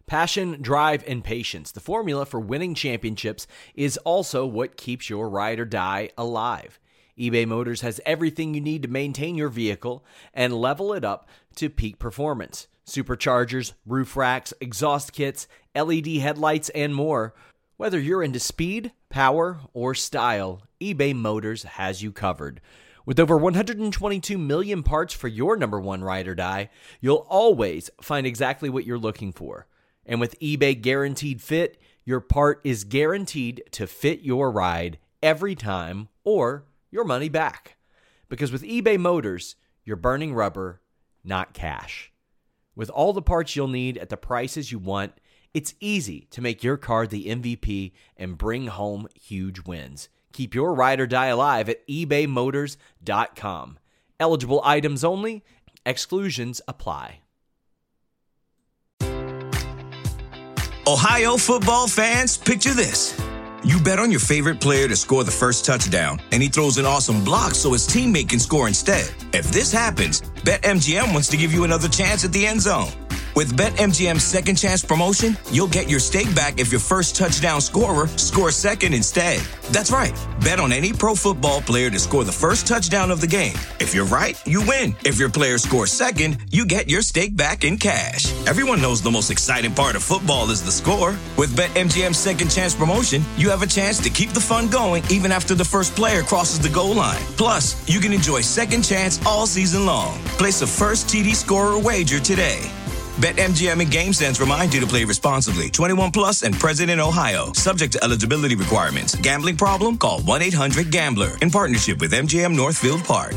Passion, drive, and patience. The formula for winning championships is also what keeps your ride or die alive. eBay Motors has everything you need to maintain your vehicle and level it up to peak performance. Superchargers, roof racks, exhaust kits, LED headlights, and more. Whether you're into speed, power, or style, eBay Motors has you covered. With over 122 million parts for your number one ride or die, you'll always find exactly what you're looking for. And with eBay Guaranteed Fit, your part is guaranteed to fit your ride every time or your money back. Because with eBay Motors, you're burning rubber, not cash. With all the parts you'll need at the prices you want, it's easy to make your car the MVP and bring home huge wins. Keep your ride or die alive at ebaymotors.com. Eligible items only. Exclusions apply. Ohio football fans, picture this. You bet on your favorite player to score the first touchdown, and he throws an awesome block so his teammate can score instead. If this happens, BetMGM wants to give you another chance at the end zone. With BetMGM's second chance promotion, you'll get your stake back if your first touchdown scorer scores second instead. That's right. Bet on any pro football player to score the first touchdown of the game. If you're right, you win. If your player scores second, you get your stake back in cash. Everyone knows the most exciting part of football is the score. With BetMGM's second chance promotion, you have a chance to keep the fun going even after the first player crosses the goal line. Plus, you can enjoy second chance all season long. Place a first TD scorer wager today. BetMGM and GameSense remind you to play responsibly. 21 plus and present in Ohio. Subject to eligibility requirements. Gambling problem? Call 1-800-GAMBLER. In partnership with MGM Northfield Park.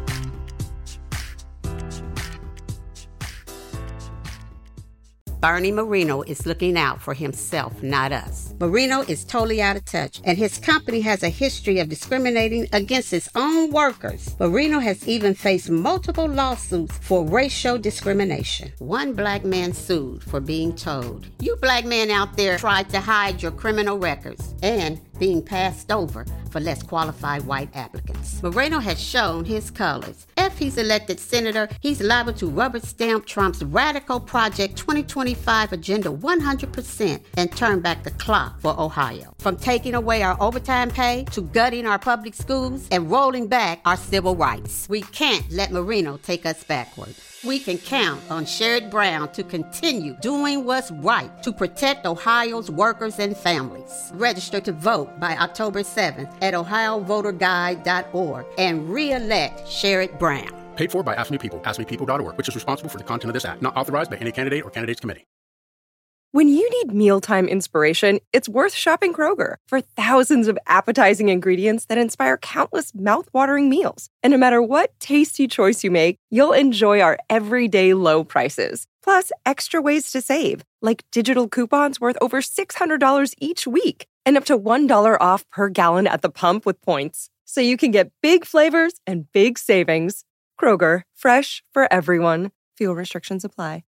Bernie Marino is looking out for himself, not us. Marino is totally out of touch, and his company has a history of discriminating against its own workers. Marino has even faced multiple lawsuits for racial discrimination. One black man sued for being told, "You black men out there tried to hide your criminal records," and being passed over for less qualified white applicants. Moreno has shown his colors. If he's elected senator, he's liable to rubber stamp Trump's radical Project 2025 agenda 100% and turn back the clock for Ohio. From taking away our overtime pay to gutting our public schools and rolling back our civil rights. We can't let Marino take us backward. We can count on Sherrod Brown to continue doing what's right to protect Ohio's workers and families. Register to vote by October 7th at ohiovoterguide.org and re-elect Sherrod Brown. Paid for by Ask Me People, askmepeople.org, which is responsible for the content of this act. Not authorized by any candidate or candidates committee. When you need mealtime inspiration, it's worth shopping Kroger for thousands of appetizing ingredients that inspire countless mouth-watering meals. And no matter what tasty choice you make, you'll enjoy our everyday low prices. Plus, extra ways to save, like digital coupons worth over $600 each week and up to $1 off per gallon at the pump with points. So you can get big flavors and big savings. Kroger, fresh for everyone. Fuel restrictions apply.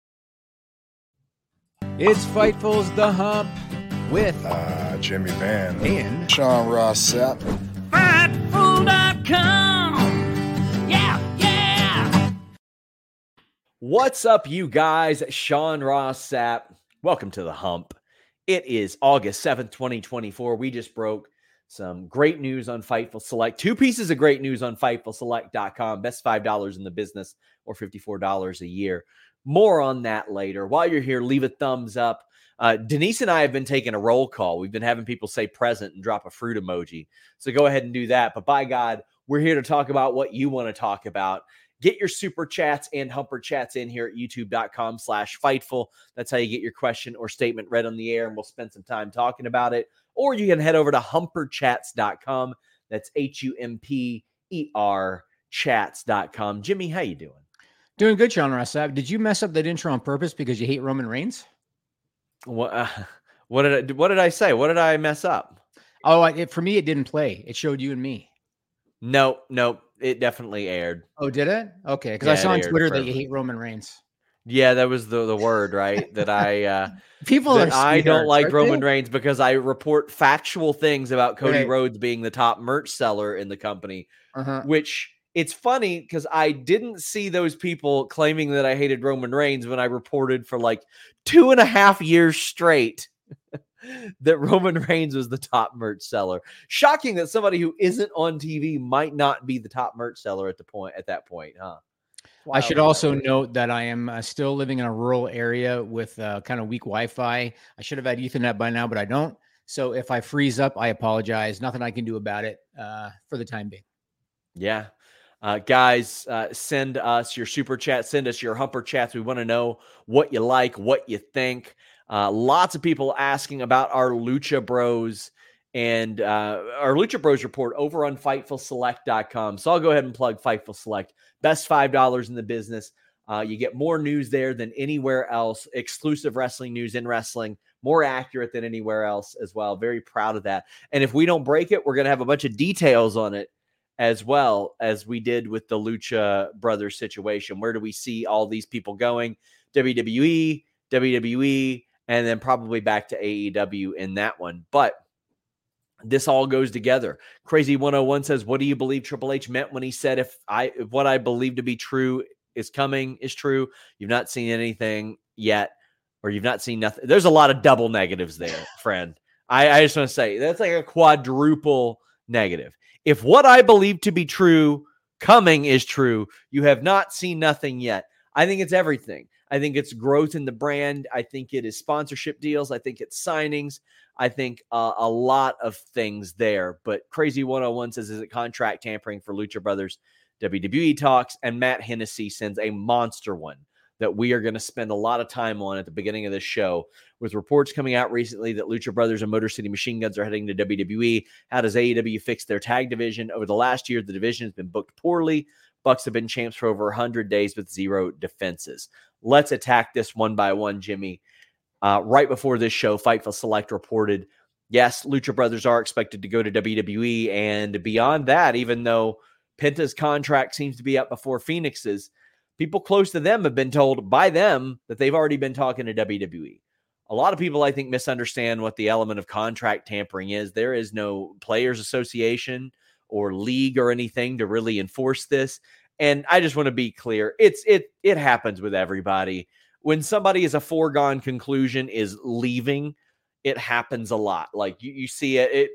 It's Fightful's The Hump with Jimmy Van and Sean Ross Sapp. Fightful.com. Yeah. What's up, you guys? Sean Ross Sapp. Welcome to The Hump. It is August 7th, 2024. We just broke some great news on Fightful Select. Two pieces of great news on FightfulSelect.com. Best $5 in the business or $54 a year. More on that later. While you're here, leave a thumbs up. Denise and I have been taking a roll call. We've been having people say present and drop a fruit emoji. So go ahead and do that. But by God, we're here to talk about what you want to talk about. Get your super chats and humper chats in here at youtube.com/Fightful. That's how you get your question or statement read on the air, and we'll spend some time talking about it. Or you can head over to humperchats.com. That's HUMPER chats.com. Jimmy, how you doing? Doing good, Sean Ross Sapp. Did you mess up that intro on purpose because you hate Roman Reigns? What did I say? What did I mess up? Oh, for me, it didn't play. It showed you and me. No, it definitely aired. Oh, did it? Okay, because I saw on Twitter that you hate Roman Reigns. Yeah, that was the word, right? That I I don't like Roman Reigns because I report factual things about Cody Rhodes being the top merch seller in the company, which it's funny because I didn't see those people claiming that I hated Roman Reigns when I reported for like 2.5 years straight that Roman Reigns was the top merch seller. Shocking that somebody who isn't on TV might not be the top merch seller at that point, huh? I should also note that I am still living in a rural area with kind of weak Wi-Fi. I should have had Ethernet by now, but I don't. So if I freeze up, I apologize. Nothing I can do about it for the time being. Yeah. Guys, send us your super chat. Send us your humper chats. We want to know what you like, what you think. Lots of people asking about our Lucha Bros and our Lucha Bros report over on FightfulSelect.com. So I'll go ahead and plug Fightful Select. Best $5 in the business. You get more news there than anywhere else. Exclusive wrestling news in wrestling. More accurate than anywhere else as well. Very proud of that. And if we don't break it, we're going to have a bunch of details on it as well as we did with the Lucha Brothers situation. Where do we see all these people going? WWE, and then probably back to AEW in that one. But this all goes together. Crazy 101 says, what do you believe Triple H meant when he said, if what I believe to be true is coming is true? You've not seen anything yet, or you've not seen nothing. There's a lot of double negatives there, friend. I just want to say that's like a quadruple negative. If what I believe to be true coming is true, you have not seen nothing yet. I think it's everything. I think it's growth in the brand. I think it is sponsorship deals. I think it's signings. I think a lot of things there. But Crazy 101 says, is it contract tampering for Lucha Brothers? WWE talks, and Matt Hennessy sends a monster one that we are going to spend a lot of time on at the beginning of this show, with reports coming out recently that Lucha Brothers and Motor City Machine Guns are heading to WWE. How does AEW fix their tag division? Over the last year, the division has been booked poorly. Bucks have been champs for over 100 days with 0 defenses. Let's attack this one by one, Jimmy. Right before this show, Fightful Select reported, yes, Lucha Brothers are expected to go to WWE. And beyond that, even though Penta's contract seems to be up before Phoenix's, people close to them have been told by them that they've already been talking to WWE. A lot of people, I think, misunderstand what the element of contract tampering is. There is no players association or league or anything to really enforce this. And I just want to be clear. It happens with everybody. When somebody is a foregone conclusion is leaving, it happens a lot. Like you see it.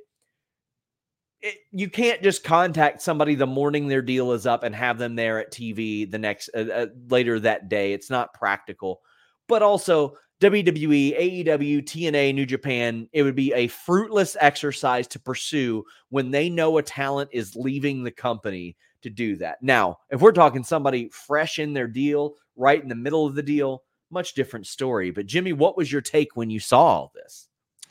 You can't just contact somebody the morning their deal is up and have them there at TV the next later that day. It's not practical. But also WWE, AEW, TNA, New Japan, it would be a fruitless exercise to pursue when they know a talent is leaving the company to do that. Now, if we're talking somebody fresh in their deal, right in the middle of the deal, much different story. But Jimmy, what was your take when you saw all this?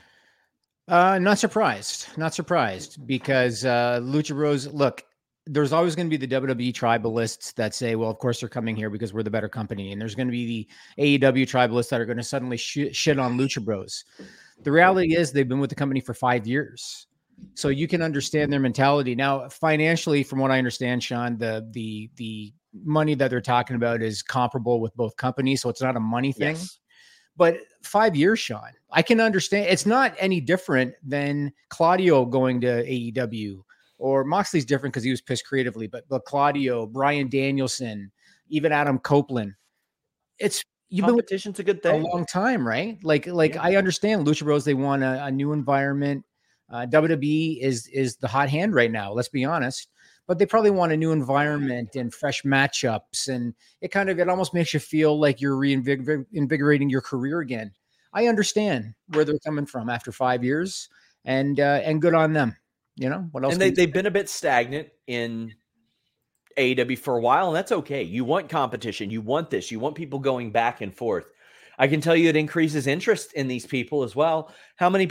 Not surprised because Lucha Bros, look, there's always going to be the WWE tribalists that say, well, of course they're coming here because we're the better company. And there's going to be the AEW tribalists that are going to suddenly shit on Lucha Bros. The reality is they've been with the company for 5 years. So you can understand their mentality. Now, financially, from what I understand, Sean, the money that they're talking about is comparable with both companies. So it's not a money thing. Yes. But 5 years, Sean, I can understand. It's not any different than Claudio going to AEW, or Moxley's different because he was pissed creatively. But Claudio, Bryan Danielson, even Adam Copeland, you've been with competition's a good thing a long time, right? Like yeah. I understand Lucha Bros. They want a new environment. WWE is the hot hand right now. Let's be honest. But they probably want a new environment and fresh matchups. And it almost makes you feel like you're reinvigorating your career again. I understand where they're coming from after 5 years, and good on them. You know what else? And they've been a bit stagnant in AEW for a while, and that's okay. You want competition. You want this. You want people going back and forth. I can tell you it increases interest in these people as well. How many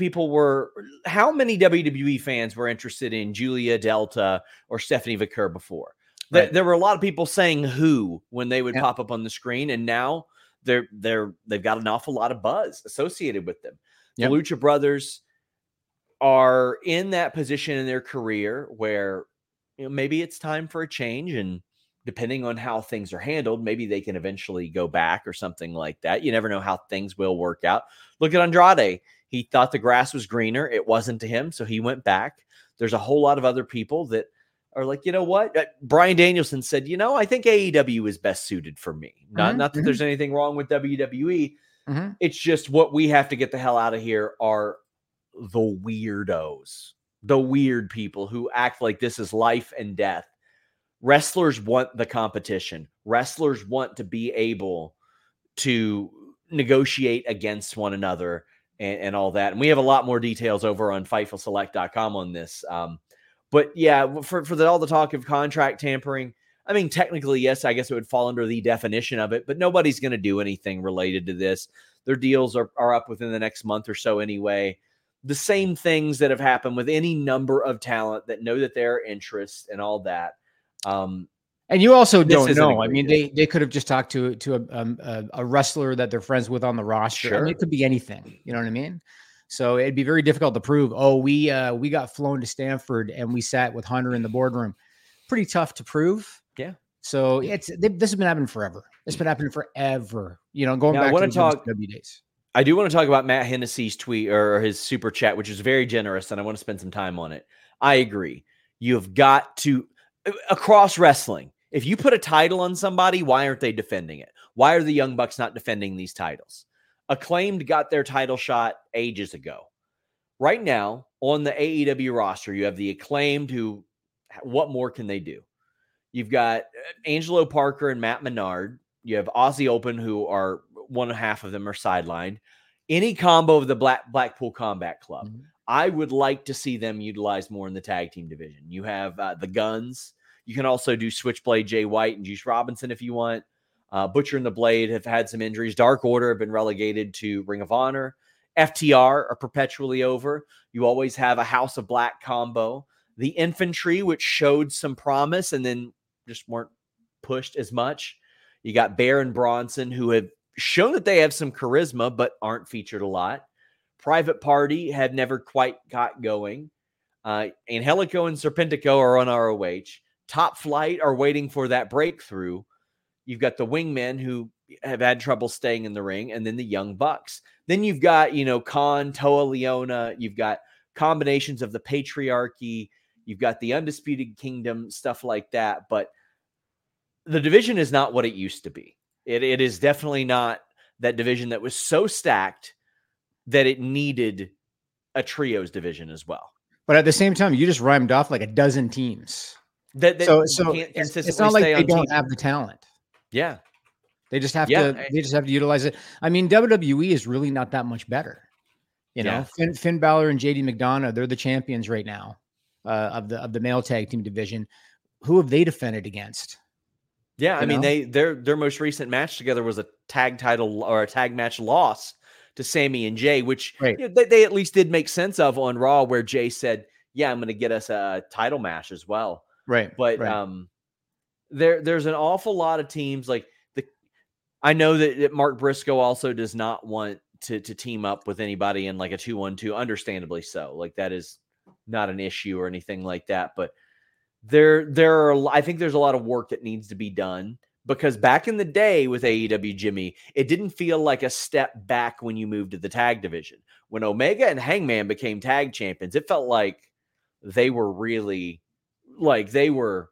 WWE fans were interested in Julia Delta or Stephanie Vaquer before? Right. There were a lot of people saying who when they would pop up on the screen, and now they've got an awful lot of buzz associated with them. Yep. The Lucha Brothers are in that position in their career where maybe it's time for a change, and depending on how things are handled, maybe they can eventually go back or something like that. You never know how things will work out. Look at Andrade. He thought the grass was greener. It wasn't to him, so he went back. There's a whole lot of other people that are like, you know what? Bryan Danielson said, I think AEW is best suited for me. Not that there's anything wrong with WWE. It's just what we have to get the hell out of here are the weirdos, the weird people who act like this is life and death. Wrestlers want the competition. Wrestlers want to be able to negotiate against one another and all that. And we have a lot more details over on FightfulSelect.com on this. But yeah, for all the talk of contract tampering, I mean, technically, yes, I guess it would fall under the definition of it, but nobody's going to do anything related to this. Their deals are up within the next month or so anyway. The same things that have happened with any number of talent that know that their interests and all that. And you also don't know. I mean, they could have just talked to a wrestler that they're friends with on the roster. Sure. I mean, it could be anything. You know what I mean? So it'd be very difficult to prove. Oh, we got flown to Stanford and we sat with Hunter in the boardroom. Pretty tough to prove. Yeah. So this has been happening forever. It's been happening forever. Going now, back to the W days. I do want to talk about Matt Hennessy's tweet or his super chat, which is very generous, and I want to spend some time on it. I agree. You've got to, across wrestling, if you put a title on somebody, why aren't they defending it? Why are the Young Bucks not defending these titles? Acclaimed got their title shot ages ago. Right now, on the AEW roster, you have the Acclaimed who, what more can they do? You've got Angelo Parker and Matt Menard. You have Aussie Open, who are one half of them are sidelined. Any combo of the Blackpool Combat Club, I would like to see them utilized more in the tag team division. You have the Guns. You can also do Switchblade Jay White and Juice Robinson if you want. Butcher and the Blade have had some injuries. Dark Order have been relegated to Ring of Honor. FTR are perpetually over. You always have a House of Black combo. The Infantry, which showed some promise and then just weren't pushed as much. You got Bear and Bronson, who have shown that they have some charisma, but aren't featured a lot. Private Party have never quite got going. Angelico and Serpentico are on ROH. Top Flight are waiting for that breakthrough. You've got the Wingmen who have had trouble staying in the ring, and then the Young Bucks. Then you've got, Khan, Toa Leona. You've got combinations of the Patriarchy. You've got the Undisputed Kingdom, stuff like that. But the division is not what it used to be. It is definitely not that division that was so stacked that it needed a trios division as well. But at the same time, you just rhymed off like a dozen teams. So it's not like they don't have the talent. Yeah. They just have to. They just have to utilize it. I mean, WWE is really not that much better. Finn Balor and JD McDonough, they're the champions right now of the male tag team division. Who have they defended against? Yeah, I mean, their most recent match together was a tag title or a tag match loss to Sammy and Jay, which they at least did make sense of on Raw, where Jay said, "Yeah, I'm going to get us a title match as well." Right, but there's an awful lot of teams like I know that Mark Briscoe also does not want to team up with anybody in like a 2-1-2, understandably so. Like that is not an issue or anything like that, but I think there's a lot of work that needs to be done because back in the day with AEW, Jimmy, it didn't feel like a step back when you moved to the tag division. When Omega and Hangman became tag champions, it felt like they were really they were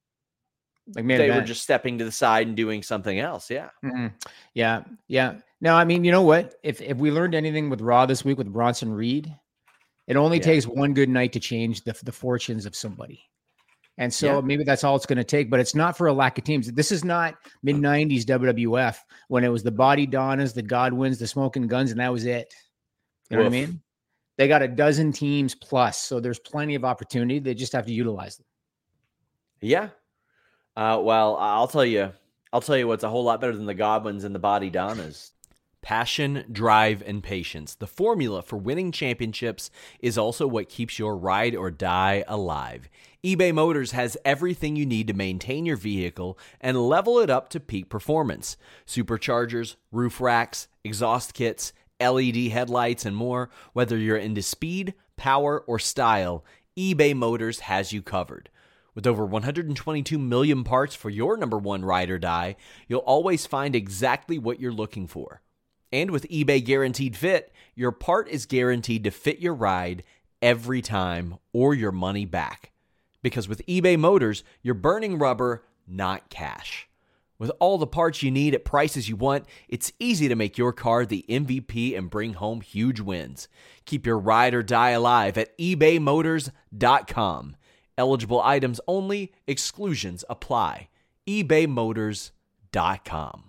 just stepping to the side and doing something else. Yeah. Mm-hmm. Yeah. Now, I mean, you know what? If we learned anything with Raw this week with Bronson Reed, it only takes one good night to change the fortunes of somebody. And so maybe that's all it's going to take, but it's not for a lack of teams. This is not mid-90s WWF when it was the Body Donnas, the Godwins, the Smoking Guns, and that was it. You know what I mean? They got a dozen teams plus, so there's plenty of opportunity. They just have to utilize them. Yeah. Well, I'll tell you what's a whole lot better than the Godwins and the Body Donnas. Passion, drive, and patience. The formula for winning championships is also what keeps your ride or die alive. eBay Motors has everything you need to maintain your vehicle and level it up to peak performance. Superchargers, roof racks, exhaust kits, LED headlights, and more. Whether you're into speed, power, or style, eBay Motors has you covered. With over 122 million parts for your number one ride or die, you'll always find exactly what you're looking for. And with eBay Guaranteed Fit, your part is guaranteed to fit your ride every time or your money back. Because with eBay Motors, you're burning rubber, not cash. With all the parts you need at prices you want, it's easy to make your car the MVP and bring home huge wins. Keep your ride or die alive at ebaymotors.com. Eligible items only, exclusions apply. ebaymotors.com.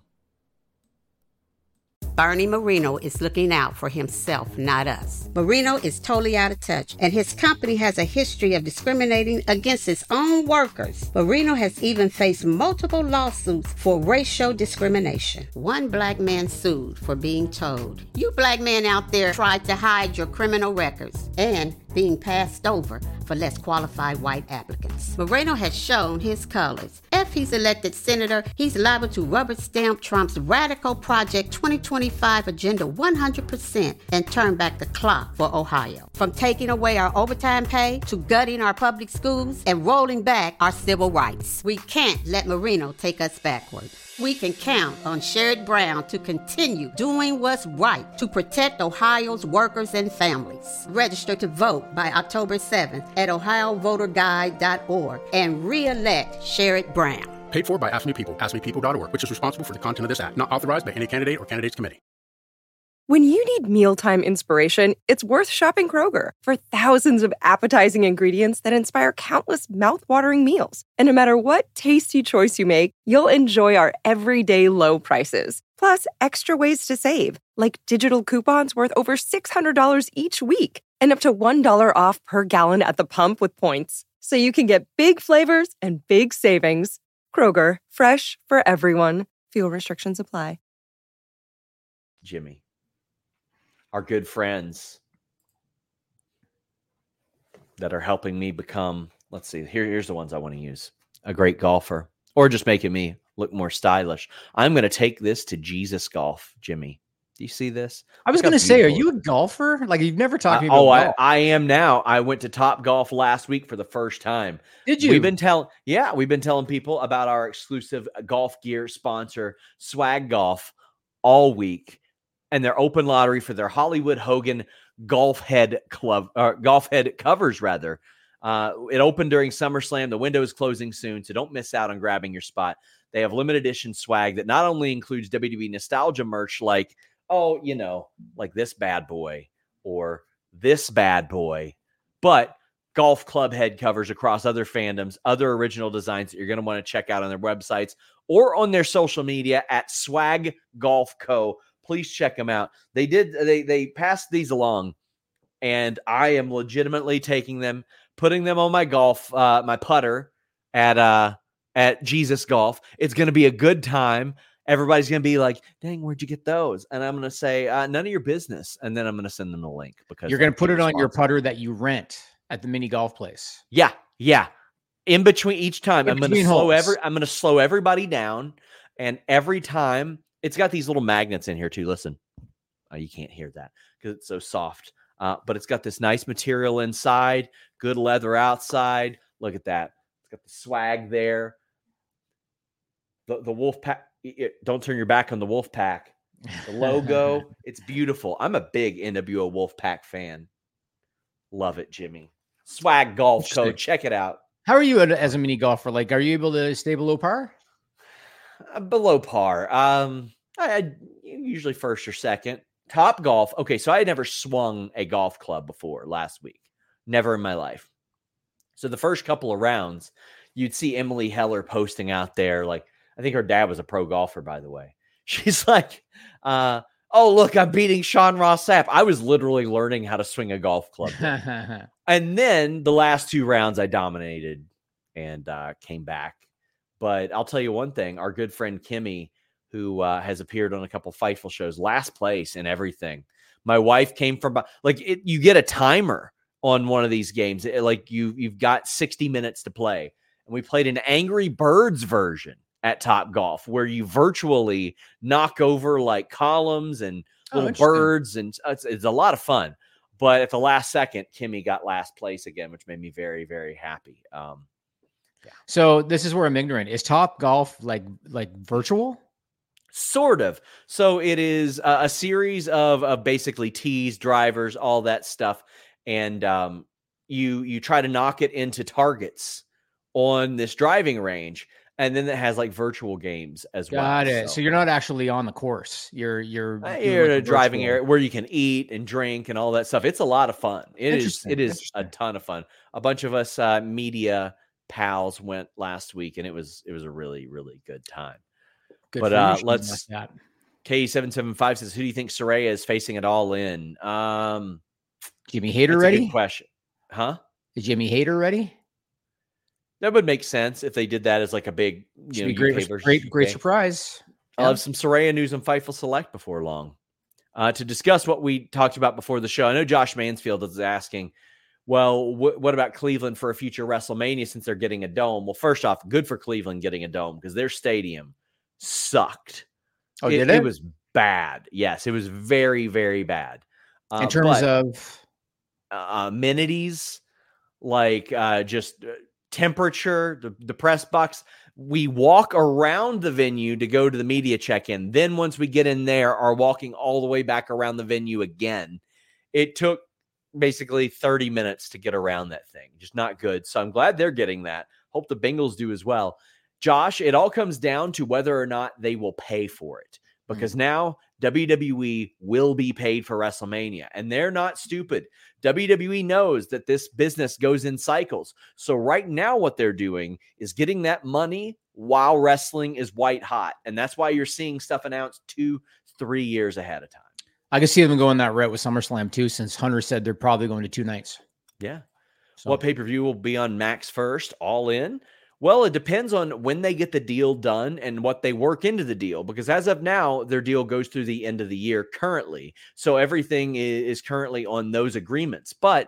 Bernie Marino is looking out for himself, not us. Marino is totally out of touch, and his company has a history of discriminating against its own workers. Marino has even faced multiple lawsuits for racial discrimination. One black man sued for being told, "You black men out there tried to hide your criminal records," and being passed over for less qualified white applicants. Moreno has shown his colors. If he's elected senator, he's liable to rubber stamp Trump's radical Project 2025 agenda 100% and turn back the clock for Ohio. From taking away our overtime pay to gutting our public schools and rolling back our civil rights. We can't let Marino take us backward. We can count on Sherrod Brown to continue doing what's right to protect Ohio's workers and families. Register to vote by October 7th at ohiovoterguide.org and re-elect Sherrod Brown. Paid for by Ask Me People, askmepeople.org, which is responsible for the content of this act. Not authorized by any candidate or candidates committee. When you need mealtime inspiration, it's worth shopping Kroger for thousands of appetizing ingredients that inspire countless mouth-watering meals. And no matter what tasty choice you make, you'll enjoy our everyday low prices. Plus, extra ways to save, like digital coupons worth over $600 each week and up to $1 off per gallon at the pump with points. So you can get big flavors and big savings. Kroger, fresh for everyone. Fuel restrictions apply. Jimmy. Our good friends that are helping me become, let's see, here's the ones I want to use. A great golfer, or just making me look more stylish. I'm going to take this to Jesus Golf, Jimmy. Do you see this? I was going to say, are you a golfer? Like, you've never talked to me about golf. I am now. I went to Top Golf last week for the first time. Did you? We've been telling people about our exclusive golf gear sponsor, Swag Golf, all week. And their open lottery for their Hollywood Hogan golf head covers rather. It opened during SummerSlam. The window is closing soon, so don't miss out on grabbing your spot. They have limited edition swag that not only includes WWE nostalgia merch like, like this bad boy or this bad boy, but golf club head covers across other fandoms, other original designs that you're going to want to check out on their websites or on their social media at Swag Golf Co. Please check them out. They passed these along, and I am legitimately taking them, putting them on my my putter at Jesus Golf. It's going to be a good time. Everybody's going to be like, "Dang, where'd you get those?" And I'm going to say, "None of your business." And then I'm going to send them a link because you're going to put it on your putter that you rent at the mini golf place. Yeah. In between each time, I'm going to slow everybody down, and every time. It's got these little magnets in here too. Listen, you can't hear that because it's so soft. But it's got this nice material inside, good leather outside. Look at that. It's got the swag there. The wolf pack. Don't turn your back on the wolf pack. The logo. It's beautiful. I'm a big NWO Wolfpack fan. Love it, Jimmy. Swag Golf Co. Check it out. How are you as a mini golfer? Like, are you able to stay below par? Below par. I usually first or second. Top Golf. Okay, so I had never swung a golf club before last week. Never in my life. So the first couple of rounds, you'd see Emily Heller posting out there. Like, I think her dad was a pro golfer, by the way. She's like, oh, look, I'm beating Sean Ross Sapp. I was literally learning how to swing a golf club. And then the last two rounds I dominated and came back. But I'll tell you one thing, our good friend Kimmy, who has appeared on a couple Fightful shows, last place in everything. My wife came from, you get a timer on one of these games. You've got 60 minutes to play. And we played an Angry Birds version at Top Golf where you virtually knock over like columns and little birds. And it's a lot of fun. But at the last second, Kimmy got last place again, which made me very, very happy. Yeah. So this is where I'm ignorant. Is Top Golf like virtual? Sort of. So it is a series of basically tees, drivers, all that stuff. And you try to knock it into targets on this driving range, and then it has like virtual games as well. Got it. So you're not actually on the course. You're in a driving area where you can eat and drink and all that stuff. It's a lot of fun. It is a ton of fun. A bunch of us media pals went last week, and it was a really, really good time. Good. But let's. K775 says, "Who do you think Saraya is facing it all in?" Jimmy Hayter ready? Good question, huh? Is Jimmy Hayter ready? That would make sense if they did that as like a big, great surprise. I'll have some Saraya news on Fightful Select before long to discuss what we talked about before the show. I know Josh Mansfield is asking, well, what about Cleveland for a future WrestleMania since they're getting a dome? Well, first off, good for Cleveland getting a dome because their stadium sucked. Oh, did it? It was bad. Yes, it was very, very bad. In terms of amenities, like just temperature, the press box. We walk around the venue to go to the media check-in. Then once we get in there, are walking all the way back around the venue again. It took basically 30 minutes to get around that thing. Just not good. So I'm glad they're getting that. Hope the Bengals do as well. Josh, it all comes down to whether or not they will pay for it. Because now WWE will be paid for WrestleMania. And they're not stupid. WWE knows that this business goes in cycles. So right now what they're doing is getting that money while wrestling is white hot. And that's why you're seeing stuff announced 2-3 years ahead of time. I can see them going that route with SummerSlam too, since Hunter said they're probably going to 2 nights. Yeah. So. What pay-per-view will be on Max first? All in? Well, it depends on when they get the deal done and what they work into the deal, because as of now, their deal goes through the end of the year currently. So everything is currently on those agreements. But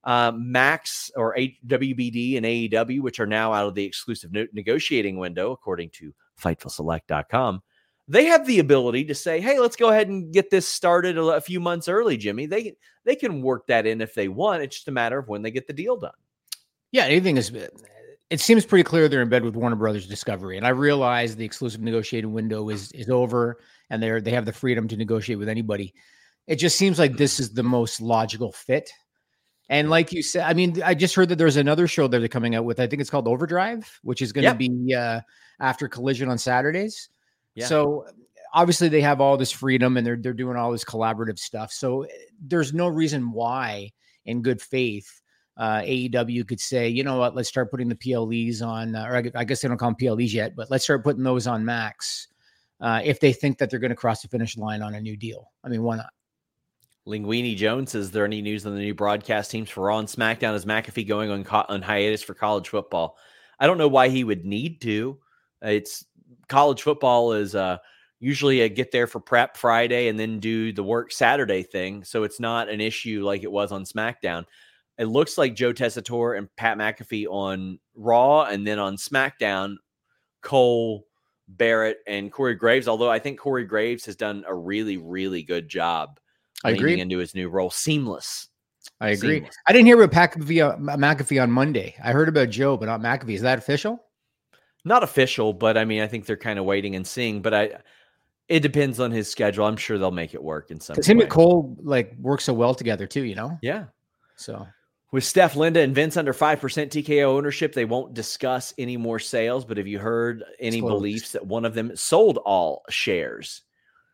Max or WBD and AEW, which are now out of the exclusive negotiating window, according to FightfulSelect.com, they have the ability to say, hey, let's go ahead and get this started a few months early, Jimmy. They can work that in if they want. It's just a matter of when they get the deal done. Yeah, anything is... It seems pretty clear they're in bed with Warner Brothers Discovery, and I realize the exclusive negotiating window is over, and they have the freedom to negotiate with anybody. It just seems like this is the most logical fit. And like you said, I mean, I just heard that there's another show that they're coming out with. I think it's called Overdrive, which is going to be after Collision on Saturdays. Yeah. So obviously they have all this freedom, and they're doing all this collaborative stuff. So there's no reason why, in good faith, AEW could say, you know what, let's start putting the PLEs on, or I guess they don't call them PLEs yet, but let's start putting those on Max if they think that they're going to cross the finish line on a new deal. I mean, why not? Linguini Jones, is there any news on the new broadcast teams for Raw and SmackDown? Is McAfee going on hiatus for college football? I don't know why he would need to. It's college football is usually a get there for prep Friday and then do the work Saturday thing. So it's not an issue like it was on SmackDown. It looks like Joe Tessitore and Pat McAfee on Raw, and then on SmackDown, Cole, Barrett, and Corey Graves. Although I think Corey Graves has done a really, really good job leaning into his new role. Seamless. I agree. Seamless. I didn't hear about McAfee on Monday. I heard about Joe, but not McAfee. Is that official? Not official, but I mean, I think they're kind of waiting and seeing. But it depends on his schedule. I'm sure they'll make it work in some way. Because him and Cole work so well together too, you know? Yeah. So. With Steph, Linda, and Vince under 5% TKO ownership, they won't discuss any more sales. But have you heard any beliefs that one of them sold all shares?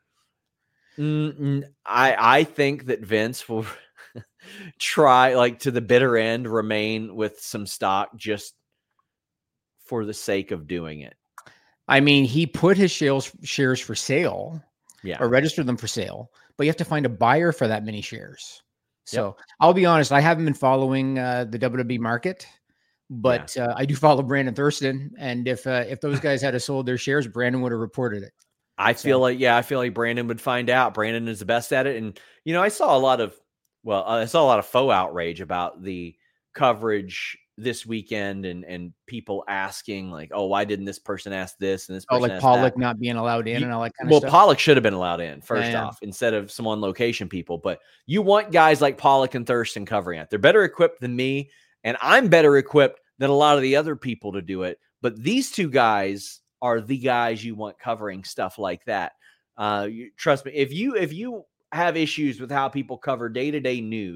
I think that Vince will try, to the bitter end, remain with some stock just for the sake of doing it. I mean, he put his shares for sale, or registered them for sale, but you have to find a buyer for that many shares. So I'll be honest, I haven't been following the WWE market, but I do follow Brandon Thurston. And if those guys had sold their shares, Brandon would have reported it. I feel like Brandon would find out. Brandon is the best at it. And, I saw a lot of faux outrage about the coverage this weekend and people asking why didn't this person ask this and this person asked Pollock that? Not being allowed in and all that kind of stuff. Well, Pollock should have been allowed in first off instead of some on location people, but you want guys like Pollock and Thurston covering it. They're better equipped than me, and I'm better equipped than a lot of the other people to do it. But these two guys are the guys you want covering stuff like that. Trust me, if you have issues with how people cover day-to-day news,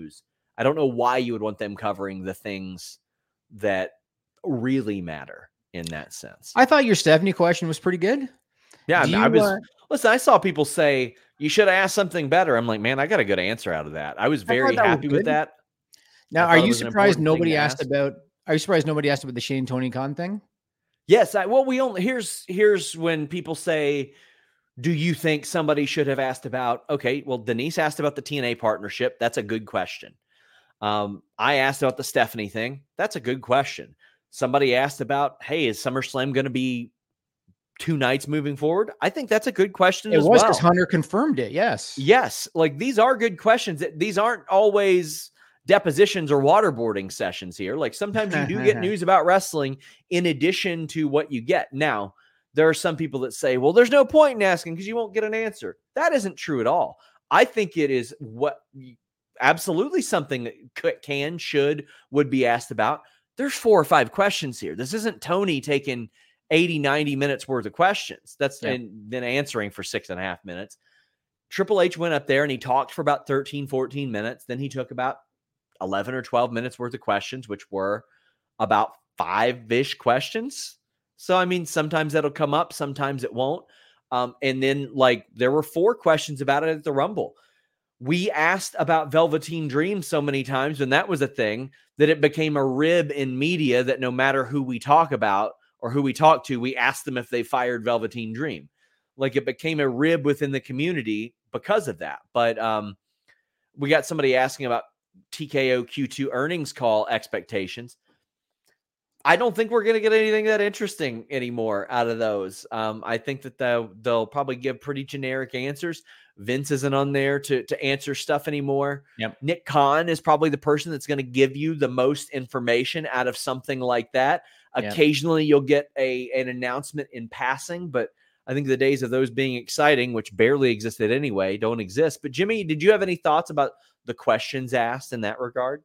I don't know why you would want them covering the things that really matter in that sense. I thought your Stephanie question was pretty good. Yeah, listen, I saw people say you should have asked something better. I'm like, man, I got a good answer out of that. I was very happy with that. Now, are you surprised nobody asked about the Shane Tony Khan thing? Yes. Here's when people say, do you think somebody should have asked about, okay, well, Denise asked about the TNA partnership. That's a good question. I asked about the Stephanie thing. That's a good question. Somebody asked about, hey, is SummerSlam going to be 2 nights moving forward? I think that's a good question as well. It was because Hunter confirmed it. Yes. Yes. Like, these are good questions. These aren't always depositions or waterboarding sessions here. Like, sometimes you do get news about wrestling in addition to what you get. Now, there are some people that say, well, there's no point in asking because you won't get an answer. That isn't true at all. I think it is absolutely something that would be asked about. There's 4 or 5 questions here. This isn't Tony taking 80, 90 minutes worth of questions. And then answering for 6.5 minutes. Triple H went up there and he talked for about 13, 14 minutes. Then he took about 11 or 12 minutes worth of questions, which were about 5-ish questions. So, I mean, sometimes that'll come up, sometimes it won't. And then, like, there were 4 questions about it at the Rumble. We asked about Velveteen Dream so many times when that was a thing that it became a rib in media that no matter who we talk about or who we talk to, we asked them if they fired Velveteen Dream. Like, it became a rib within the community because of that. But we got somebody asking about TKO Q2 earnings call expectations. I don't think we're going to get anything that interesting anymore out of those. I think that they'll probably give pretty generic answers. Vince isn't on there to answer stuff anymore. Yep. Nick Khan is probably the person that's going to give you the most information out of something like that. Occasionally you'll get an announcement in passing, but I think the days of those being exciting, which barely existed anyway, don't exist. But Jimmy, did you have any thoughts about the questions asked in that regard?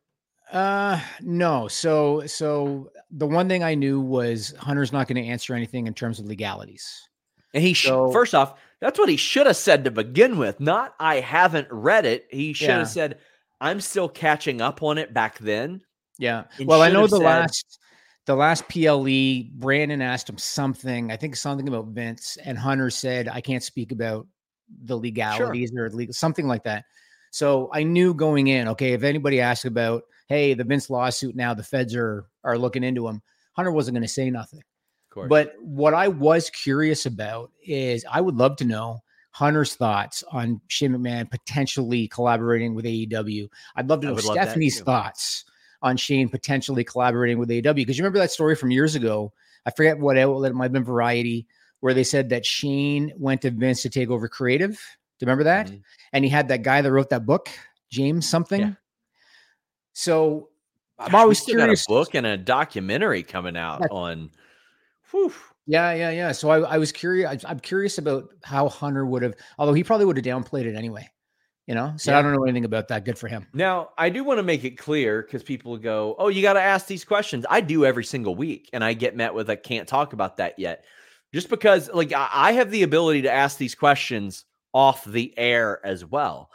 No. So the one thing I knew was Hunter's not going to answer anything in terms of legalities. And first off, that's what he should have said to begin with. Not, I haven't read it. He should have said, I'm still catching up on it back then. Yeah. Well, I know the last PLE, Brandon asked him something, I think something about Vince, and Hunter said, I can't speak about the legalities or something like that. So I knew going in, okay, if anybody asked about, hey, the Vince lawsuit now, the feds are looking into him, Hunter wasn't going to say nothing. Of course. But what I was curious about is I would love to know Hunter's thoughts on Shane McMahon potentially collaborating with AEW. I'd love to know Stephanie's thoughts on Shane potentially collaborating with AEW. Because you remember that story from years ago? I forget what outlet, it might have been Variety, where they said that Shane went to Vince to take over creative. Do you remember that? Mm-hmm. And he had that guy that wrote that book, James something. Yeah. So I'm always curious. Got a book and a documentary coming out on. Whew. Yeah. So I was curious. I'm curious about how Hunter would have, although he probably would have downplayed it anyway. So I don't know anything about that. Good for him. Now, I do want to make it clear because people go, oh, you got to ask these questions. I do every single week. And I get met with, I can't talk about that yet. Just because, like, I have the ability to ask these questions off the air as well.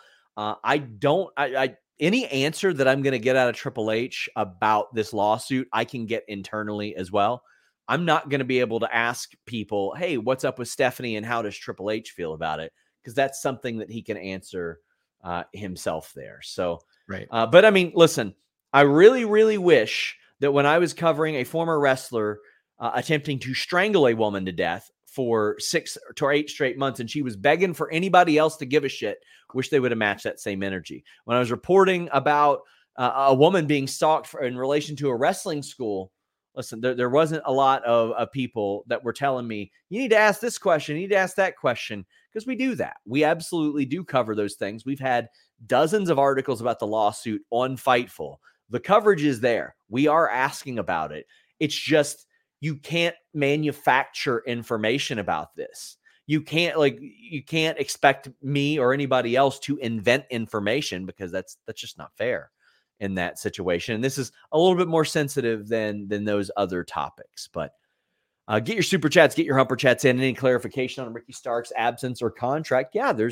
Any answer that I'm going to get out of Triple H about this lawsuit, I can get internally as well. I'm not going to be able to ask people, hey, what's up with Stephanie and how does Triple H feel about it? Because that's something that he can answer himself there. So, right. But I mean, listen, I really, really wish that when I was covering a former wrestler attempting to strangle a woman to death for 6 to 8 straight months, and she was begging for anybody else to give a shit, wish they would have matched that same energy. When I was reporting about a woman being stalked in relation to a wrestling school, listen, there wasn't a lot of people that were telling me, you need to ask this question, you need to ask that question, because we do that. We absolutely do cover those things. We've had dozens of articles about the lawsuit on Fightful. The coverage is there. We are asking about it. It's just, you can't manufacture information about this. You can't expect me or anybody else to invent information, because that's just not fair in that situation. And this is a little bit more sensitive than those other topics. But get your super chats, get your humper chats in. Any clarification on Ricky Stark's absence or contract? Yeah, there's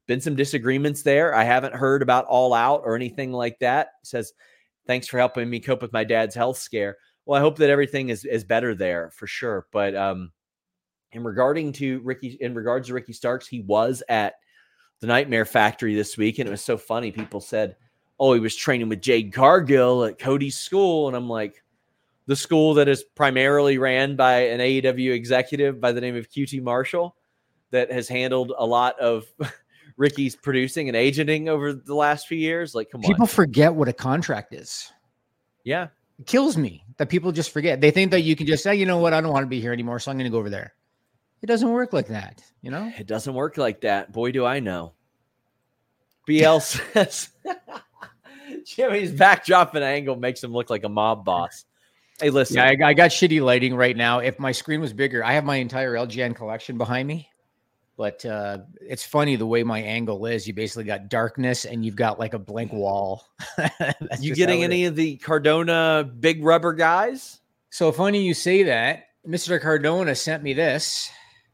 been some disagreements there. I haven't heard about All Out or anything like that. He says, thanks for helping me cope with my dad's health scare. Well, I hope that everything is better there for sure. But in regards to Ricky Starks, he was at the Nightmare Factory this week, and it was so funny. People said, oh, he was training with Jade Cargill at Cody's school. And I'm like, the school that is primarily ran by an AEW executive by the name of QT Marshall that has handled a lot of Ricky's producing and agenting over the last few years. Like, come on. People forget what a contract is. Yeah. It kills me that people just forget. They think that you can just say, you know what, I don't want to be here anymore, so I'm going to go over there. It doesn't work like that, you know? It doesn't work like that. Boy, do I know. BL says Jimmy's backdrop angle makes him look like a mob boss. Hey, listen. Yeah, I got shitty lighting right now. If my screen was bigger, I have my entire LGN collection behind me. But it's funny the way my angle is. You basically got darkness and you've got like a blank wall. You getting any of the Cardona big rubber guys? So funny you say that. Mr. Cardona sent me this.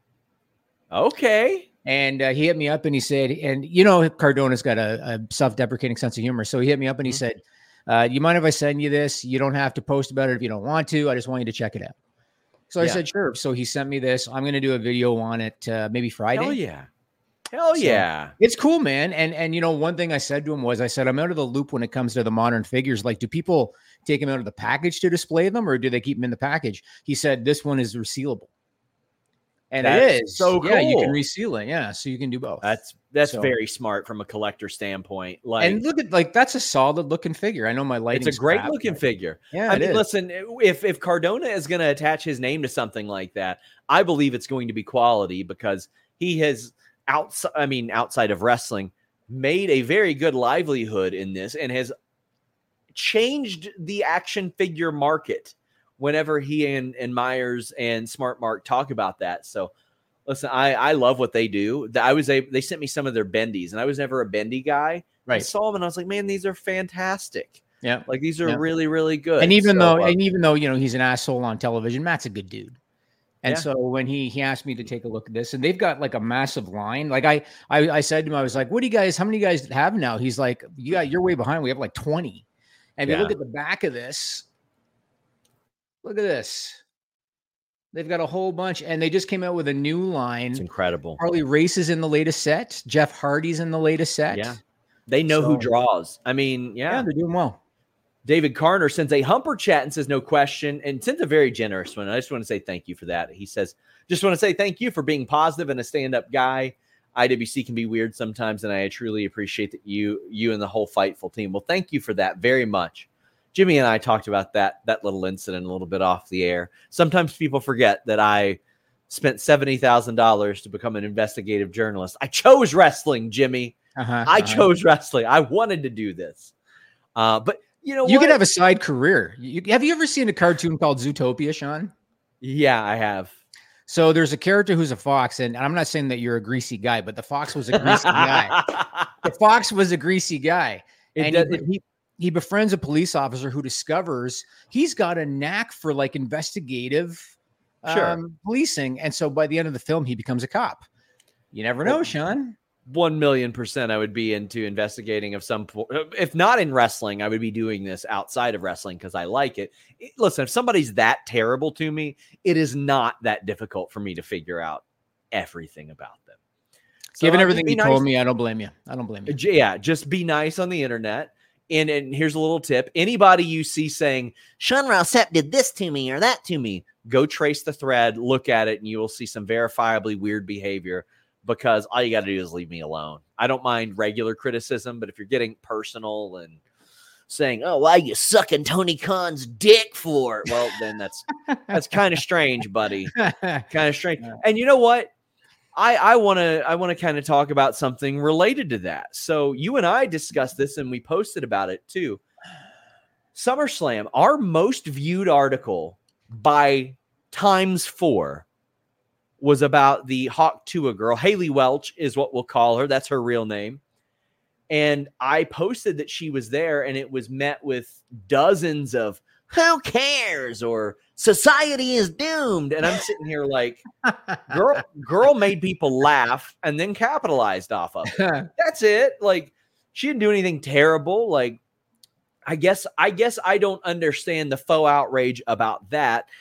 Okay. And he hit me up and he said, and you know, Cardona's got a self-deprecating sense of humor. So he hit me up and he said, you mind if I send you this? You don't have to post about it if you don't want to. I just want you to check it out. So I said, sure. So he sent me this. I'm going to do a video on it maybe Friday. Hell yeah. Hell yeah. It's cool, man. And you know, one thing I said to him was, I said, I'm out of the loop when it comes to the modern figures. Like, do people take them out of the package to display them or do they keep them in the package? He said, this one is resealable. And it is. So cool. Yeah, you can reseal it. Yeah. So you can do both. That's very smart from a collector standpoint. Like, and look at, like, that's a solid looking figure. I know my lighting. It's a great looking figure. Yeah. I mean, listen, if Cardona is going to attach his name to something like that, I believe it's going to be quality because he has outside of wrestling, made a very good livelihood in this and has changed the action figure market whenever he and Myers and Smart Mark talk about that. So listen, I love what they do. They sent me some of their bendies and I was never a bendy guy. Right. I saw them and I was like, man, these are fantastic. Yeah. Like these are really, really good. And even though, you know, he's an asshole on television, Matt's a good dude. And so when he asked me to take a look at this, and they've got like a massive line. Like I said to him, I was like, how many guys have now? He's like, you're way behind. We have like 20. And you look at the back of this. Look at this. They've got a whole bunch, and they just came out with a new line. It's incredible. Harley Race is in the latest set. Jeff Hardy's in the latest set. Yeah. They know who draws. I mean, yeah, they're doing well. David Carner sends a humper chat and says, no question, and sends a very generous one. I just want to say thank you for that. He says, just want to say thank you for being positive and a stand-up guy. IWC can be weird sometimes, and I truly appreciate that you and the whole Fightful team. Well, thank you for that very much. Jimmy and I talked about that little incident a little bit off the air. Sometimes people forget that I spent $70,000 to become an investigative journalist. I chose wrestling, Jimmy. I chose wrestling. I wanted to do this. But you know, you could have a side career. Have you ever seen a cartoon called Zootopia, Sean? Yeah, I have. So there's a character who's a fox, and I'm not saying that you're a greasy guy, but the fox was a greasy guy. The fox was a greasy guy. He befriends a police officer who discovers he's got a knack for like investigative policing. And so by the end of the film, he becomes a cop. You never know, Sean. 1,000,000% I would be into investigating of some, if not in wrestling, I would be doing this outside of wrestling because I like it. Listen, if somebody's that terrible to me, it is not that difficult for me to figure out everything about them. So given everything you told me, I don't blame you. Yeah, just be nice on the internet. And here's a little tip. Anybody you see saying, Sean Ross Sapp did this to me or that to me, go trace the thread, look at it, and you will see some verifiably weird behavior because all you got to do is leave me alone. I don't mind regular criticism, but if you're getting personal and saying, oh, why are you sucking Tony Khan's dick for? Well, then that's kind of strange, buddy. Kind of strange. And you know what? I want to kind of talk about something related to that. So you and I discussed this and we posted about it too. SummerSlam, our most viewed article by ×4 was about the Hawk Tuah girl. Haley Welch is what we'll call her. That's her real name. And I posted that she was there and it was met with dozens of who cares? Or society is doomed. And I'm sitting here like, girl made people laugh and then capitalized off of it. That's it. Like, she didn't do anything terrible. Like, I guess I don't understand the faux outrage about that.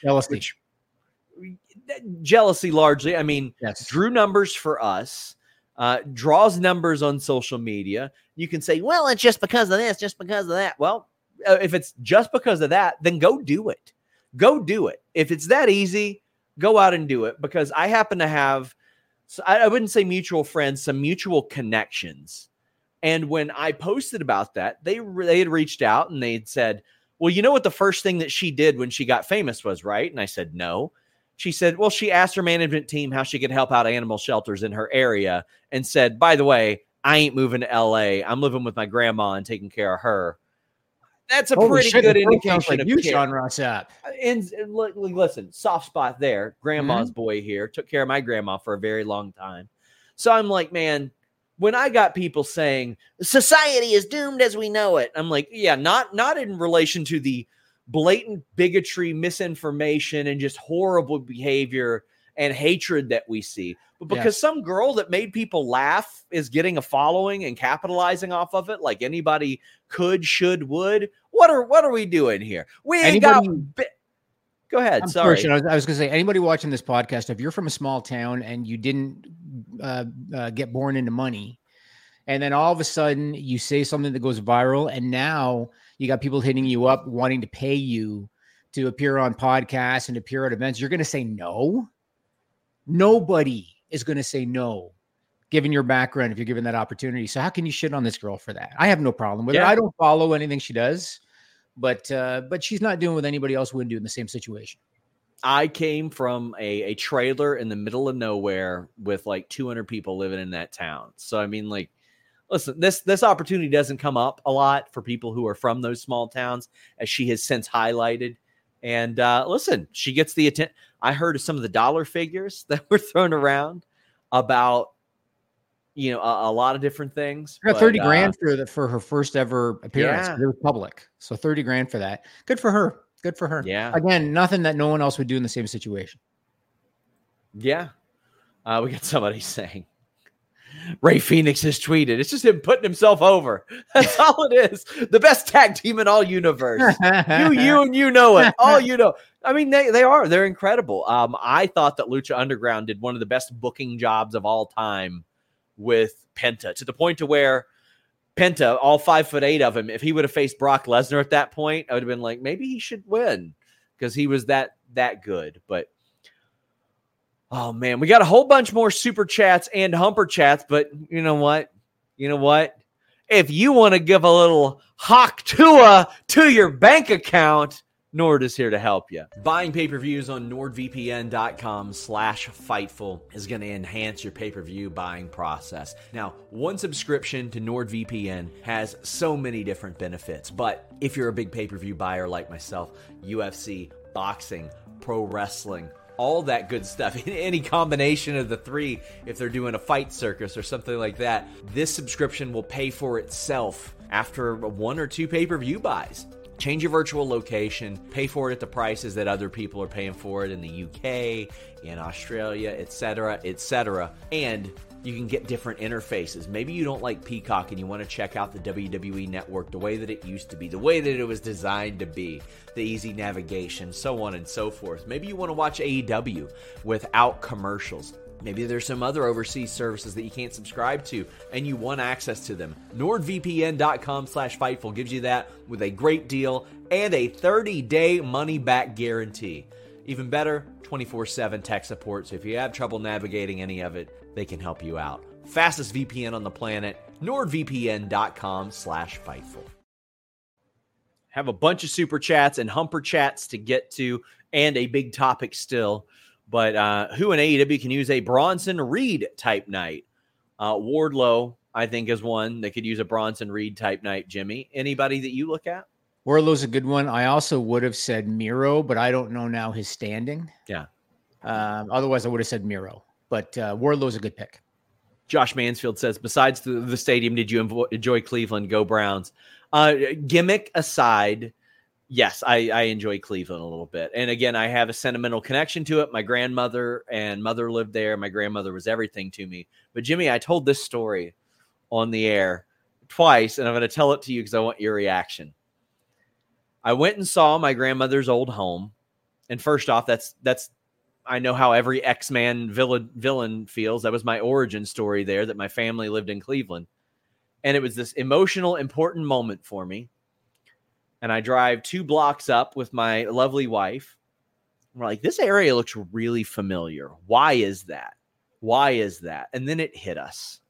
Jealousy largely. I mean, yes. Drew numbers for us, draws numbers on social media. You can say, well, it's just because of this, just because of that. Well, if it's just because of that, then go do it. Go do it. If it's that easy, go out and do it, because I happen to have, I wouldn't say mutual friends, some mutual connections. And when I posted about that, they had reached out and they had said, well, you know what the first thing that she did when she got famous was, right? And I said, no. She said, well, she asked her management team how she could help out animal shelters in her area and said, by the way, I ain't moving to LA. I'm living with my grandma and taking care of her. That's a pretty good indication of you, Sean Ross Sapp. And listen, soft spot there. Grandma's boy here. Took care of my grandma for a very long time. So I'm like, man, when I got people saying society is doomed as we know it, I'm like, yeah, not in relation to the blatant bigotry, misinformation, and just horrible behavior and hatred that we see, but because some girl that made people laugh is getting a following and capitalizing off of it like anybody could, should, would. What are we doing here? We ain't got. Go ahead. Sorry. I was going to say, anybody watching this podcast, if you're from a small town and you didn't get born into money, and then all of a sudden you say something that goes viral, and now you got people hitting you up wanting to pay you to appear on podcasts and appear at events, you're going to say no? Nobody is going to say no, given your background, if you're given that opportunity. So how can you shit on this girl for that? I have no problem with it. I don't follow anything she does, but she's not doing what anybody else would do in the same situation. I came from a trailer in the middle of nowhere with like 200 people living in that town. So, I mean, like, listen, this opportunity doesn't come up a lot for people who are from those small towns, as she has since highlighted. And listen, she gets the attention. I heard of some of the dollar figures that were thrown around about, you know, a lot of different things. Got 30 grand for her first ever appearance. It was public. So 30 grand for that. Good for her. Good for her. Yeah. Again, nothing that no one else would do in the same situation. Yeah. We got somebody saying, Ray Phoenix has tweeted, it's just him putting himself over. That's all it is. The best tag team in all universe. you and you know it. All you know. I mean, they're incredible. I thought that Lucha Underground did one of the best booking jobs of all time with Penta, to the point to where Penta, all 5'8" of him, if he would have faced Brock Lesnar at that point, I would have been like, maybe he should win, because he was that good. But oh man, we got a whole bunch more super chats and humper chats, but you know what? If you want to give a little Hawk Tua to your bank account, Nord is here to help you. Buying pay-per-views on NordVPN.com/Fightful is going to enhance your pay-per-view buying process. Now, one subscription to NordVPN has so many different benefits, but if you're a big pay-per-view buyer like myself, UFC, boxing, pro wrestling, all that good stuff, any combination of the three, if they're doing a fight circus or something like that, this subscription will pay for itself after one or two pay-per-view buys. Change your virtual location, pay for it at the prices that other people are paying for it in the UK, in Australia, etc., and you can get different interfaces. Maybe you don't like Peacock and you want to check out the WWE Network the way that it used to be, the way that it was designed to be, the easy navigation, so on and so forth. Maybe you want to watch AEW without commercials. Maybe there's some other overseas services that you can't subscribe to and you want access to them. NordVPN.com/Fightful gives you that with a great deal and a 30-day money-back guarantee. Even better, 24/7 tech support, so if you have trouble navigating any of it, they can help you out. Fastest VPN on the planet, NordVPN.com/Fightful. Have a bunch of super chats and humper chats to get to, and a big topic still. But who in AEW can use a Bronson Reed type night? Wardlow, I think, is one that could use a Bronson Reed type night. Jimmy, anybody that you look at? Wardlow's a good one. I also would have said Miro, but I don't know now his standing. Yeah. Otherwise, I would have said Miro. But Wardlow's a good pick. Josh Mansfield says, besides the stadium, did you enjoy Cleveland? Go Browns. Gimmick aside, Yes, I enjoy Cleveland a little bit. And again, I have a sentimental connection to it. My grandmother and mother lived there. My grandmother was everything to me. But Jimmy, I told this story on the air twice, and I'm going to tell it to you because I want your reaction. I went and saw my grandmother's old home. And first off, that's I know how every X-Man villain feels. That was my origin story there, that my family lived in Cleveland. And it was this emotional, important moment for me. And I drive 2 blocks up with my lovely wife. We're like, this area looks really familiar. Why is that? Why is that? And then it hit us.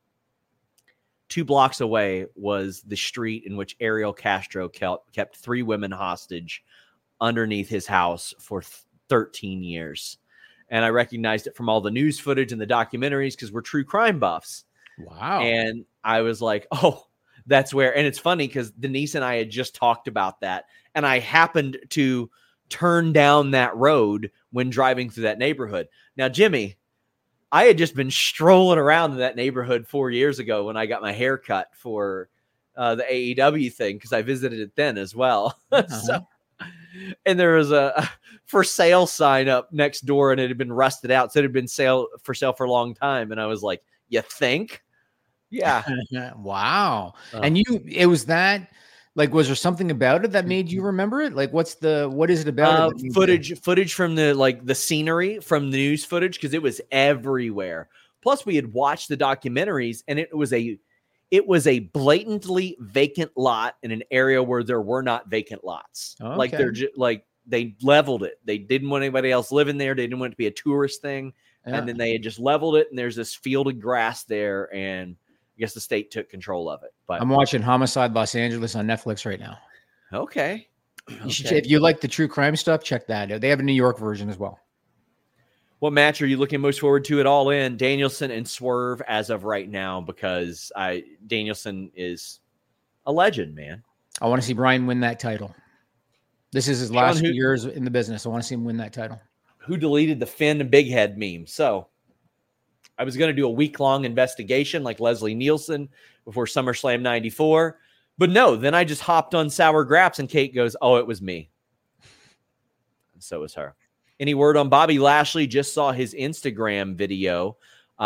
2 blocks away was the street in which Ariel Castro kept 3 women hostage underneath his house for 13 years. And I recognized it from all the news footage and the documentaries because we're true crime buffs. Wow. And I was like, oh, that's where, and it's funny because Denise and I had just talked about that. And I happened to turn down that road when driving through that neighborhood. Now, Jimmy, I had just been strolling around in that neighborhood 4 years ago when I got my hair cut for the AEW thing, because I visited it then as well. So, and there was a for sale sign up next door, and it had been rusted out. So it had been for sale for a long time. And I was like, you think? Yeah. Wow. And it was that, like, was there something about it that made you remember it? Like, what is it about it? Footage from the scenery from the news footage. Cause it was everywhere. Plus we had watched the documentaries, and it was a blatantly vacant lot in an area where there were not vacant lots. Okay. Like they're just like, they leveled it. They didn't want anybody else living there. They didn't want it to be a tourist thing. Yeah. And then they had just leveled it, and there's this field of grass there, and I guess the state took control of it. But I'm watching Homicide Los Angeles on Netflix right now. Okay. If you like the true crime stuff, check that out. They have a New York version as well. What match are you looking most forward to at All In? Danielson and Swerve as of right now, because Danielson is a legend, man. I want to see Brian win that title. This is his last few years in the business. I want to see him win that title. Who deleted the Finn and Big Head meme? So I was going to do a week-long investigation like Leslie Nielsen before SummerSlam 94. But no, then I just hopped on Sour Graps, and Kate goes, oh, it was me. And so was her. Any word on Bobby Lashley? Just saw his Instagram video.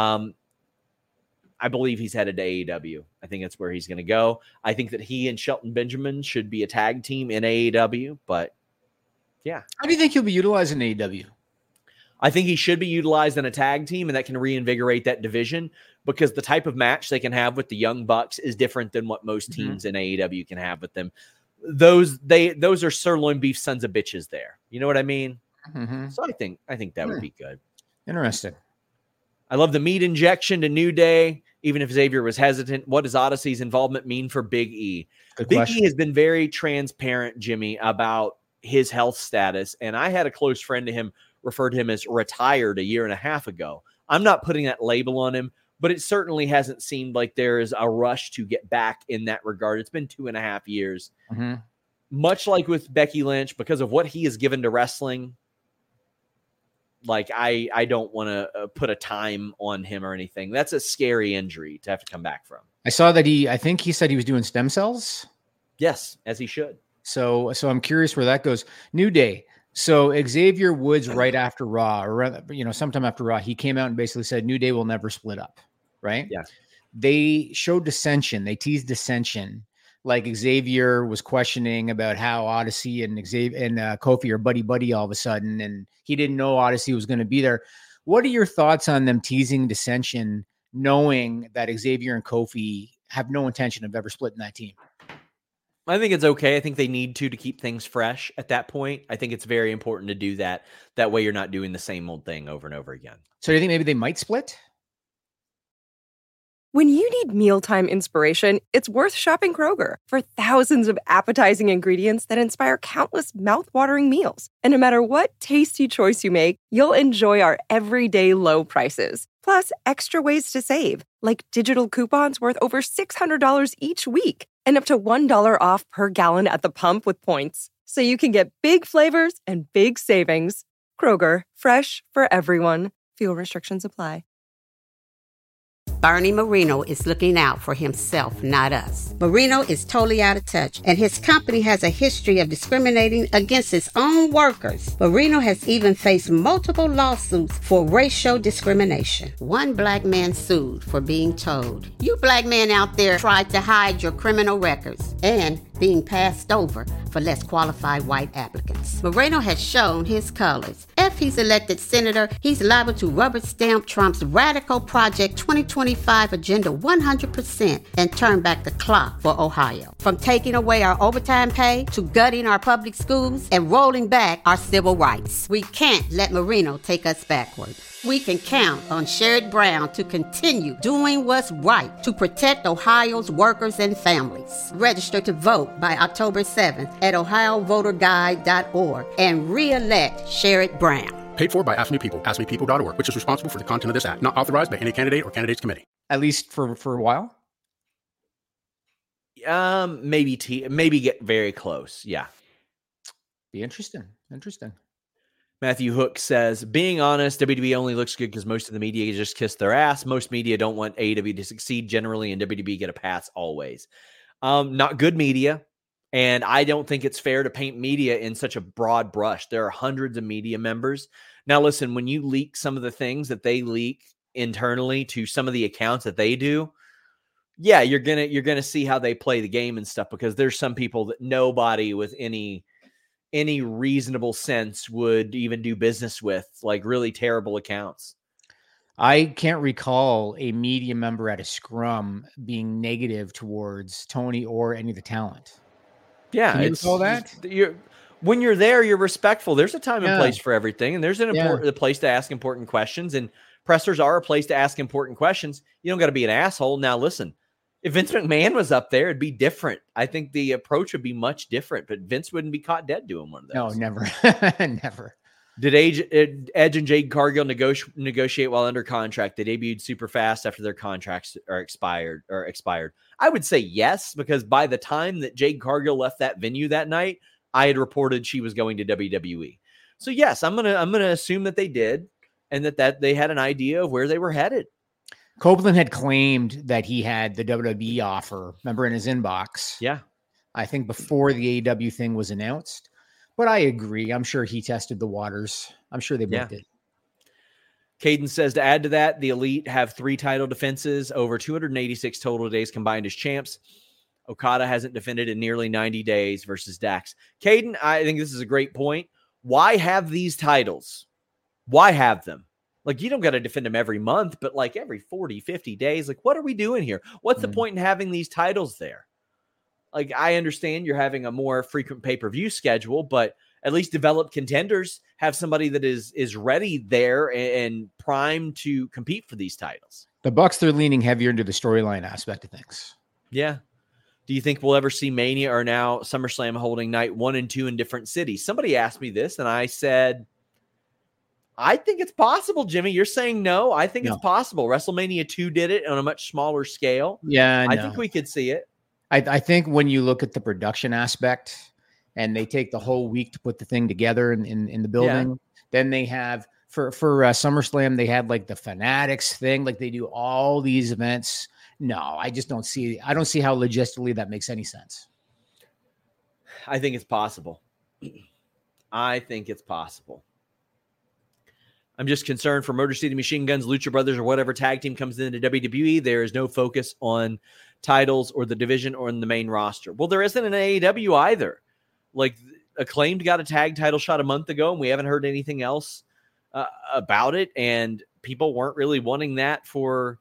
I believe he's headed to AEW. I think that's where he's going to go. I think that he and Shelton Benjamin should be a tag team in AEW. But, yeah. How do you think he'll be utilized in AEW? I think he should be utilized in a tag team, and that can reinvigorate that division, because the type of match they can have with the Young Bucks is different than what most teams in AEW can have with them. Those are sirloin beef sons of bitches there. You know what I mean? Mm-hmm. So I think that would be good. Interesting. I love the meat injection to New Day, even if Xavier was hesitant. What does Odyssey's involvement mean for Big E? Big E has been very transparent, Jimmy, about his health status, and I had a close friend to him referred to him as retired a year and a half ago. I'm not putting that label on him, but it certainly hasn't seemed like there is a rush to get back in that regard. It's been 2.5 years. Mm-hmm. Much like with Becky Lynch, because of what he has given to wrestling, like I don't want to put a time on him or anything. That's a scary injury to have to come back from. I saw that I think he said he was doing stem cells. Yes, as he should. So I'm curious where that goes. New Day. So Xavier Woods, right after Raw, or sometime after Raw, he came out and basically said New Day will never split up, right? Yeah. They showed dissension. They teased dissension. Like Xavier was questioning about how Odyssey and Xavier and Kofi are buddy all of a sudden, and he didn't know Odyssey was going to be there. What are your thoughts on them teasing dissension, knowing that Xavier and Kofi have no intention of ever splitting that team? I think it's okay. I think they need to keep things fresh at that point. I think it's very important to do that. That way you're not doing the same old thing over and over again. So do you think maybe they might split? When you need mealtime inspiration, it's worth shopping Kroger for thousands of appetizing ingredients that inspire countless mouthwatering meals. And no matter what tasty choice you make, you'll enjoy our everyday low prices. Plus, extra ways to save, like digital coupons worth over $600 each week and up to $1 off per gallon at the pump with points. So you can get big flavors and big savings. Kroger, fresh for everyone. Fuel restrictions apply. Bernie Marino is looking out for himself, not us. Marino is totally out of touch, and his company has a history of discriminating against its own workers. Marino has even faced multiple lawsuits for racial discrimination. One black man sued for being told, "You black men out there tried to hide your criminal records," and being passed over for less qualified white applicants. Moreno has shown his colors. If he's elected senator, he's liable to rubber stamp Trump's radical Project 2025 agenda 100% and turn back the clock for Ohio. From taking away our overtime pay to gutting our public schools and rolling back our civil rights. We can't let Marino take us backward. We can count on Sherrod Brown to continue doing what's right to protect Ohio's workers and families. Register to vote by October 7th at ohiovoterguide.org and re-elect Sherrod Brown. Paid for by Ask Me People, askmepeople.org, which is responsible for the content of this ad. Not authorized by any candidate or candidates committee. At least for a while? Maybe get very close. Yeah. Be interesting. Matthew Hook says, being honest, WWE only looks good because most of the media just kiss their ass. Most media don't want AEW to succeed generally, and WWE get a pass always. Not good media, and I don't think it's fair to paint media in such a broad brush. There are hundreds of media members. Now, listen, when you leak some of the things that they leak internally to some of the accounts that they do, yeah, you're gonna see how they play the game and stuff, because there's some people that nobody with any reasonable sense would even do business with, like really terrible accounts. I can't recall a media member at a scrum being negative towards Tony or any of the talent. Yeah. Can you recall that? When you're there, you're respectful. There's a time and place for everything. And there's a place to ask important questions, and pressers are a place to ask important questions. You don't got to be an asshole. Now, listen, if Vince McMahon was up there, it'd be different. I think the approach would be much different, but Vince wouldn't be caught dead doing one of those. No, never. Never. Did Edge and Jade Cargill negotiate while under contract? They debuted super fast after their contracts are expired. I would say yes, because by the time that Jade Cargill left that venue that night, I had reported she was going to WWE. So yes, I'm gonna assume that they did, and that they had an idea of where they were headed. Copeland had claimed that he had the WWE offer, remember, in his inbox. Yeah. I think before the AEW thing was announced. But I agree. I'm sure he tested the waters. I'm sure they both did. Caden says, to add to that, the Elite have 3 title defenses, over 286 total days combined as champs. Okada hasn't defended in nearly 90 days versus Dax. Caden, I think this is a great point. Why have these titles? Why have them? Like, you don't got to defend them every month, but like every 40, 50 days. Like, what are we doing here? What's the point in having these titles there? Like, I understand you're having a more frequent pay-per-view schedule, but at least developed contenders have somebody that is ready there and primed to compete for these titles. The Bucks, they're leaning heavier into the storyline aspect of things. Yeah. Do you think we'll ever see Mania or now SummerSlam holding night 1 and 2 in different cities? Somebody asked me this, and I said, I think it's possible, Jimmy. You're saying no. I think it's possible. WrestleMania 2 did it on a much smaller scale. Yeah, I think we could see it. I think when you look at the production aspect and they take the whole week to put the thing together in the building, then they have for SummerSlam, they had like the Fanatics thing. Like they do all these events. No, I just don't see how logistically that makes any sense. I think it's possible. I think it's possible. I'm just concerned for Motor City Machine Guns, Lucha Brothers, or whatever tag team comes into WWE. There is no focus on titles or the division or in the main roster. Well, there isn't an AEW either. Like, Acclaimed got a tag title shot a month ago, and we haven't heard anything else about it. And people weren't really wanting that for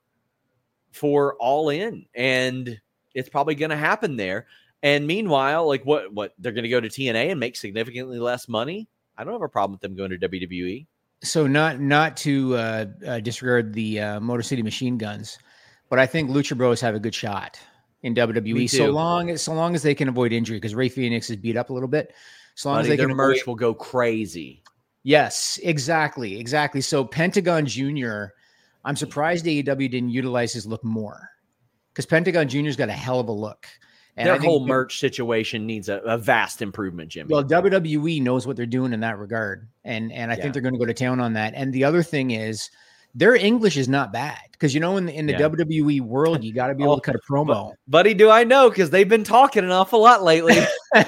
All In, and it's probably going to happen there. And meanwhile, like what they're going to go to TNA and make significantly less money. I don't have a problem with them going to WWE. So not to disregard the Motor City Machine Guns, but I think Lucha Bros have a good shot in WWE so long as they can avoid injury, because Rey Fenix is beat up a little bit. So long as they can, merch will go crazy. Yes, exactly. So Pentagon Jr., I'm surprised AEW didn't utilize his look more, because Pentagon Jr.'s got a hell of a look. And their whole merch situation needs a vast improvement, Jimmy. Well, WWE knows what they're doing in that regard. And I think they're going to go to town on that. And the other thing is their English is not bad because in the WWE world, you got to be able to cut a promo. Buddy, do I know? Because they've been talking an awful lot lately.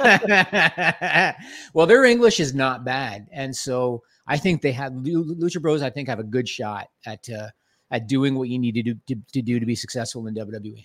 Well, their English is not bad, and so I think they have Lucha Bros. I think have a good shot at doing what you need to do to be successful in WWE.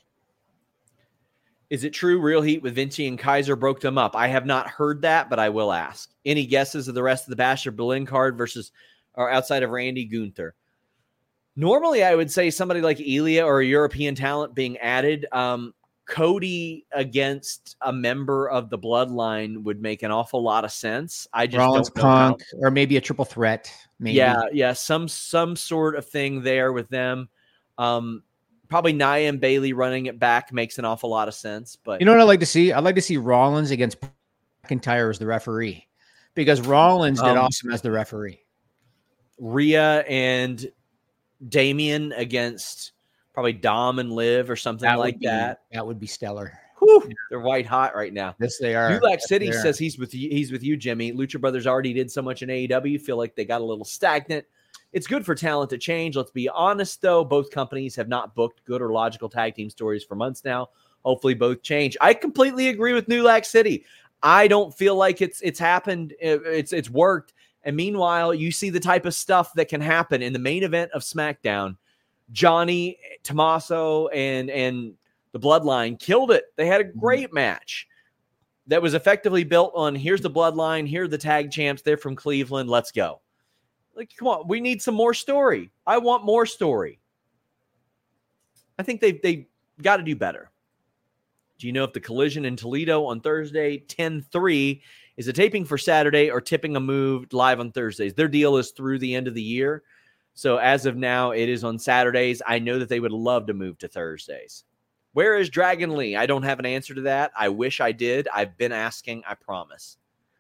Is it true Real Heat with Vinci and Kaiser broke them up? I have not heard that, but I will ask. Any guesses of the rest of the Basher Berlin card versus or outside of Randy Gunther? Normally, I would say somebody like Ilya or a European talent being added. Cody against a member of the Bloodline would make an awful lot of sense. I just Rollins, don't know Punk, or maybe a triple threat. Maybe. Yeah, some sort of thing there with them. Probably Nia and Bailey running it back makes an awful lot of sense. But you know what I'd like to see? I'd like to see Rollins against McIntyre as the referee because Rollins did awesome as the referee. Rhea and Damian against probably Dom and Liv or something like that. That would be stellar. Whew, they're white hot right now. Yes, they are. Gulak City says he's with you, Jimmy. Lucha Brothers already did so much in AEW. Feel like they got a little stagnant. It's good for talent to change. Let's be honest, though. Both companies have not booked good or logical tag team stories for months now. Hopefully both change. I completely agree with New Lack City. I don't feel like it's happened. It's worked. And meanwhile, you see the type of stuff that can happen in the main event of SmackDown. Johnny, Tommaso, and the Bloodline killed it. They had a great match that was effectively built on here's the Bloodline, here are the tag champs. They're from Cleveland. Let's go. Like, come on, we need some more story. I want more story. I think they got to do better. Do you know if the Collision in Toledo on Thursday, 10/3, is a taping for Saturday or tipping a move live on Thursdays? Their deal is through the end of the year. So as of now, it is on Saturdays. I know that they would love to move to Thursdays. Where is Dragon Lee? I don't have an answer to that. I wish I did. I've been asking, I promise.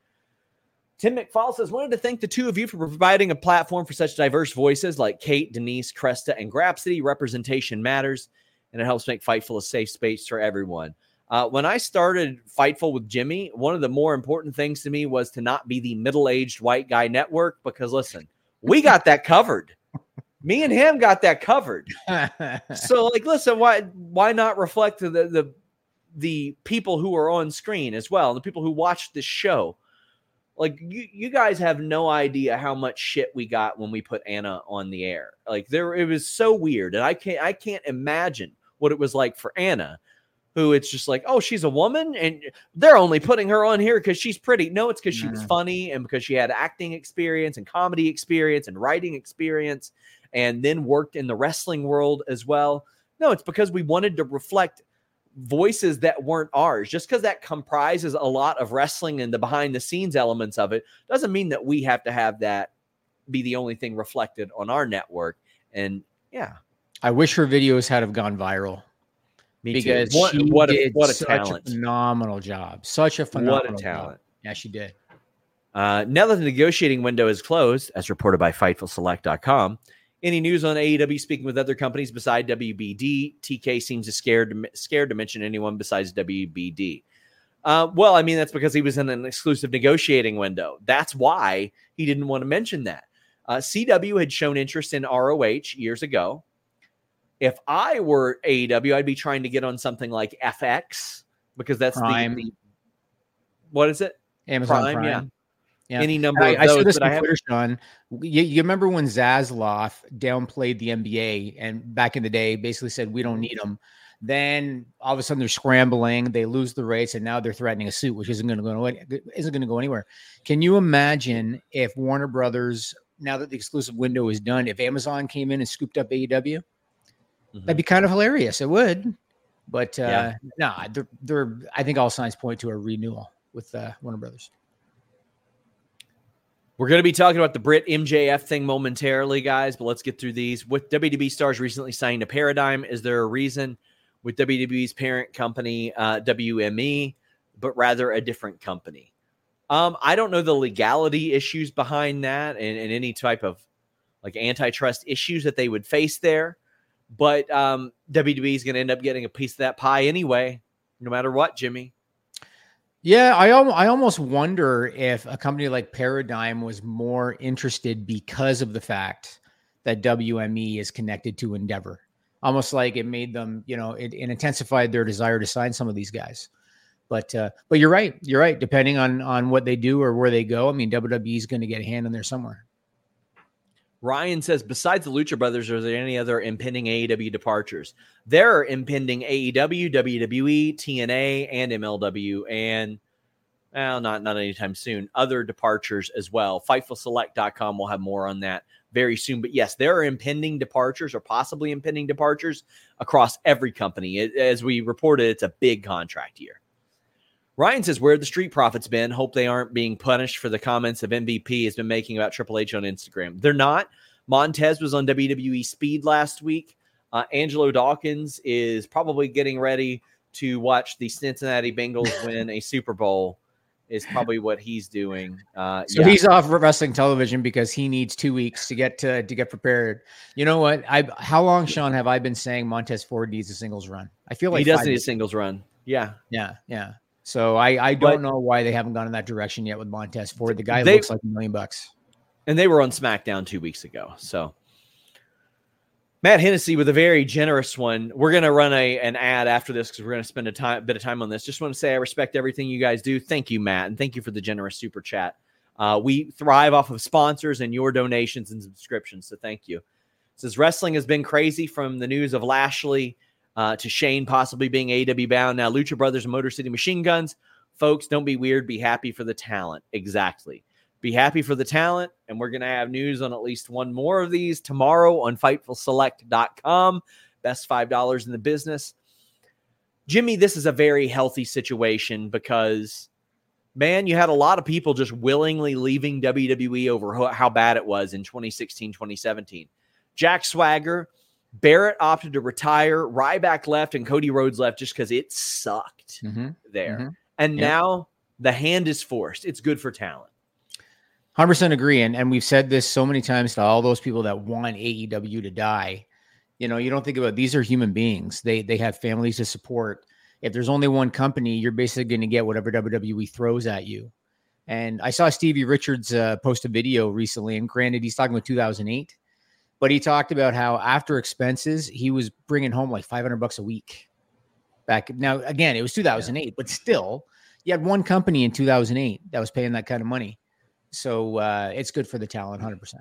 Tim McFall says, wanted to thank the two of you for providing a platform for such diverse voices like Kate, Denise, Cresta, and Grapsity. Representation matters, and it helps make Fightful a safe space for everyone. When I started Fightful with Jimmy, one of the more important things to me was to not be the middle-aged white guy network because, listen, we got that covered. Me and him got that covered. So, like, listen, why not reflect the people who are on screen as well, the people who watch this show? Like, you guys have no idea how much shit we got when we put Anna on the air. Like, it was so weird, and I can't imagine what it was like for Anna, who it's just like, oh, she's a woman, and they're only putting her on here because she's pretty. No, it's because she was funny and because she had acting experience and comedy experience and writing experience, and then worked in the wrestling world as well. No, it's because we wanted to reflect voices that weren't ours. Just because that comprises a lot of wrestling and the behind the scenes elements of it doesn't mean that we have to have that be the only thing reflected on our network. And yeah, I wish her videos had have gone viral. Me because too. she what did a such talent. A phenomenal job. Such a phenomenal What a talent. job. Yeah, she did. Now that the negotiating window is closed, as reported by FightfulSelect.com, any news on AEW speaking with other companies besides WBD? TK seems scared to mention anyone besides WBD. Well, I mean, that's because he was in an exclusive negotiating window. That's why he didn't want to mention that. CW had shown interest in ROH years ago. If I were AEW, I'd be trying to get on something like FX because that's Prime. the what is it? Amazon Prime. Yeah. Any number of I those. said this But I have Twitter, Sean. You remember when Zaslav downplayed the NBA and back in the day basically said, we don't need them. Then all of a sudden they're scrambling. They lose the race, and now they're threatening a suit, which isn't going to go anywhere. Can you imagine if Warner Brothers, now that the exclusive window is done, if Amazon came in and scooped up AEW? That'd be kind of hilarious. It would, but I think all signs point to a renewal with Warner Brothers. We're going to be talking about the Brit MJF thing momentarily, guys, but let's get through these. With WWE stars recently signed a Paradigm, is there a reason with WWE's parent company, WME, but rather a different company? I don't know the legality issues behind that and any type of like antitrust issues that they would face there. But WWE is going to end up getting a piece of that pie anyway, no matter what, Jimmy. Yeah, I almost wonder if a company like Paradigm was more interested because of the fact that WME is connected to Endeavor. Almost like it made them, it intensified their desire to sign some of these guys. But you're right. You're right. Depending on what they do or where they go, I mean, WWE is going to get a hand in there somewhere. Ryan says, besides the Lucha Brothers, are there any other impending AEW departures? There are impending AEW, WWE, TNA, and MLW, and not anytime soon. Other departures as well. FightfulSelect.com will have more on that very soon. But yes, there are impending departures or possibly impending departures across every company. As we reported, it's a big contract year. Ryan says, where have the Street Profits been? Hope they aren't being punished for the comments of MVP has been making about Triple H on Instagram. They're not. Montez was on WWE Speed last week. Angelo Dawkins is probably getting ready to watch the Cincinnati Bengals win a Super Bowl is probably what he's doing. He's off wrestling television because he needs 2 weeks to get prepared. You know what? How long, Sean, have I been saying Montez Ford needs a singles run? I feel like he does need a singles run. Yeah. So I don't know why they haven't gone in that direction yet with Montez Ford. The guy looks like $1 million. And they were on SmackDown 2 weeks ago. So Matt Hennessy with a very generous one. We're going to run an ad after this because we're going to spend a bit of time on this. Just want to say I respect everything you guys do. Thank you, Matt. And thank you for the generous super chat. We thrive off of sponsors and your donations and subscriptions. So thank you. It says wrestling has been crazy from the news of Lashley to Shane possibly being AEW bound. Now Lucha Brothers and Motor City Machine Guns. Folks, don't be weird. Be happy for the talent. Exactly. Be happy for the talent. And we're going to have news on at least one more of these tomorrow on FightfulSelect.com. Best $5 in the business. Jimmy, this is a very healthy situation because, man, you had a lot of people just willingly leaving WWE over how bad it was in 2016, 2017. Jack Swagger, Barrett opted to retire. Ryback left and Cody Rhodes left just because it sucked there. Mm-hmm. And now the hand is forced. It's good for talent. 100% agree. And we've said this so many times to all those people that want AEW to die. You don't think about these are human beings. They have families to support. If there's only one company, you're basically going to get whatever WWE throws at you. And I saw Stevie Richards post a video recently, and granted, he's talking about 2008. But he talked about how after expenses, he was bringing home like $500 a week. Now, again, it was 2008, but still, you had one company in 2008 that was paying that kind of money. So it's good for the talent, 100%.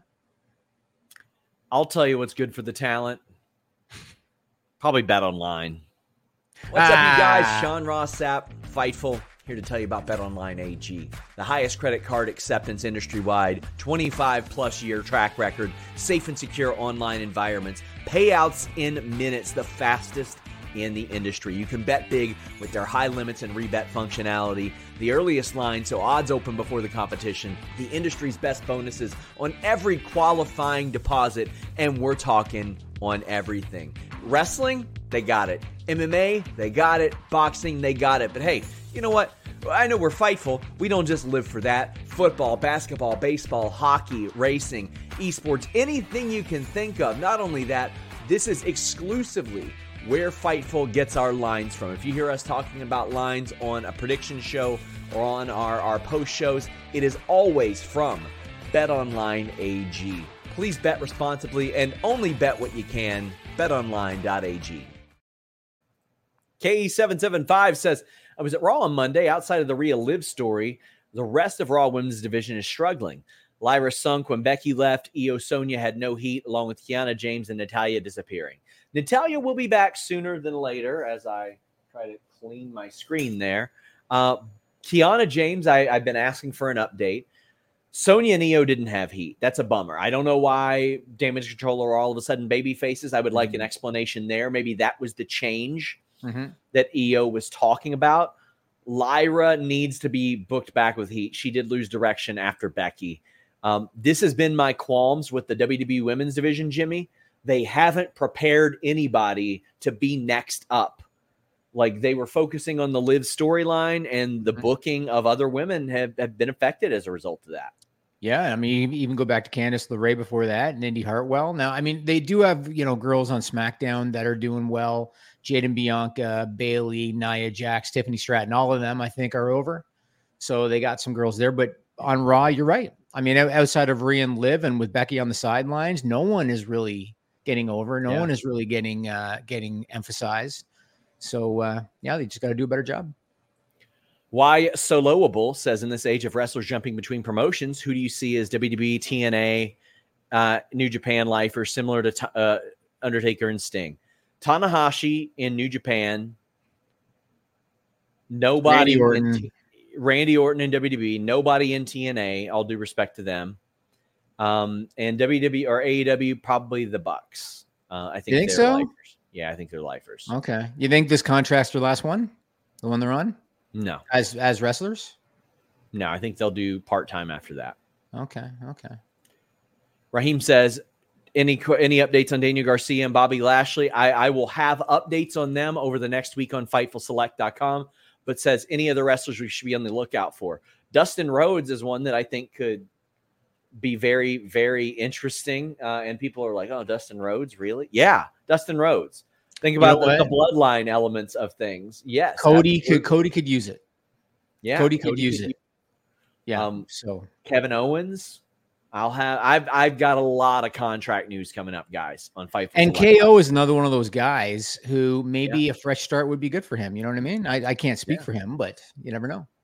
I'll tell you what's good for the talent. Probably BetOnline. What's up, you guys? Sean Ross Sapp, Fightful, here to tell you about BetOnline AG, the highest credit card acceptance industry-wide, 25-plus year track record, safe and secure online environments, payouts in minutes, the fastest in the industry. You can bet big with their high limits and rebet functionality, the earliest line, so odds open before the competition, the industry's best bonuses on every qualifying deposit, and we're talking on everything. Wrestling, they got it. MMA, they got it. Boxing, they got it. But hey, you know what? I know we're Fightful. We don't just live for that. Football, basketball, baseball, hockey, racing, esports, anything you can think of. Not only that, this is exclusively where Fightful gets our lines from. If you hear us talking about lines on a prediction show or on our post shows, it is always from BetOnline AG. Please bet responsibly and only bet what you can. BetOnline.ag. KE775 says, I was at Raw on Monday. Outside of the Rhea Liv story, the rest of Raw Women's Division is struggling. Lyra sunk when Becky left. Io Sonia had no heat, along with Kiana James and Natalya disappearing. Natalya will be back sooner than later, as I try to clean my screen there. Kiana James, I've been asking for an update. Sonya and Io didn't have heat. That's a bummer. I don't know why Damage Control are all of a sudden baby faces. I would like an explanation there. Maybe that was the change that Io was talking about. Lyra needs to be booked back with heat. She did lose direction after Becky. This has been my qualms with the WWE Women's Division, Jimmy. They haven't prepared anybody to be next up. Like, they were focusing on the Liv storyline, and the booking of other women have been affected as a result of that. Yeah, I mean, even go back to Candice LeRae before that and Indy Hartwell. Now, I mean, they do have, girls on SmackDown that are doing well. Jaden Bianca, Bayley, Nia Jax, Tiffany Stratton, all of them, I think, are over. So they got some girls there. But on Raw, you're right. I mean, outside of Rhea and Liv and with Becky on the sidelines, no one is really getting over. No one is really getting emphasized. So, they just got to do a better job. Why Soloable says, in this age of wrestlers jumping between promotions, who do you see as WWE, TNA, New Japan lifers similar to Undertaker and Sting? Tanahashi in New Japan. Nobody. Randy Orton in WWE. Nobody in TNA. All due respect to them. And WWE or AEW, probably the Bucks. I think. You think so? Lifers. Yeah, I think they're lifers. Okay. You think this contract's their last one? The one they're on? No. As wrestlers? No, I think they'll do part-time after that. Okay. Raheem says, any updates on Daniel Garcia and Bobby Lashley? I will have updates on them over the next week on FightfulSelect.com, but says any of the wrestlers we should be on the lookout for. Dustin Rhodes is one that I think could be very, very interesting. And people are like, oh, Dustin Rhodes, really? Yeah, Dustin Rhodes. Think about the bloodline elements of things. Yes. Cody could use it. Yeah. Cody could use it. Yeah. So Kevin Owens, I've got a lot of contract news coming up, guys, on Fightful. And KO is another one of those guys who maybe a fresh start would be good for him. You know what I mean? I can't speak for him, but you never know.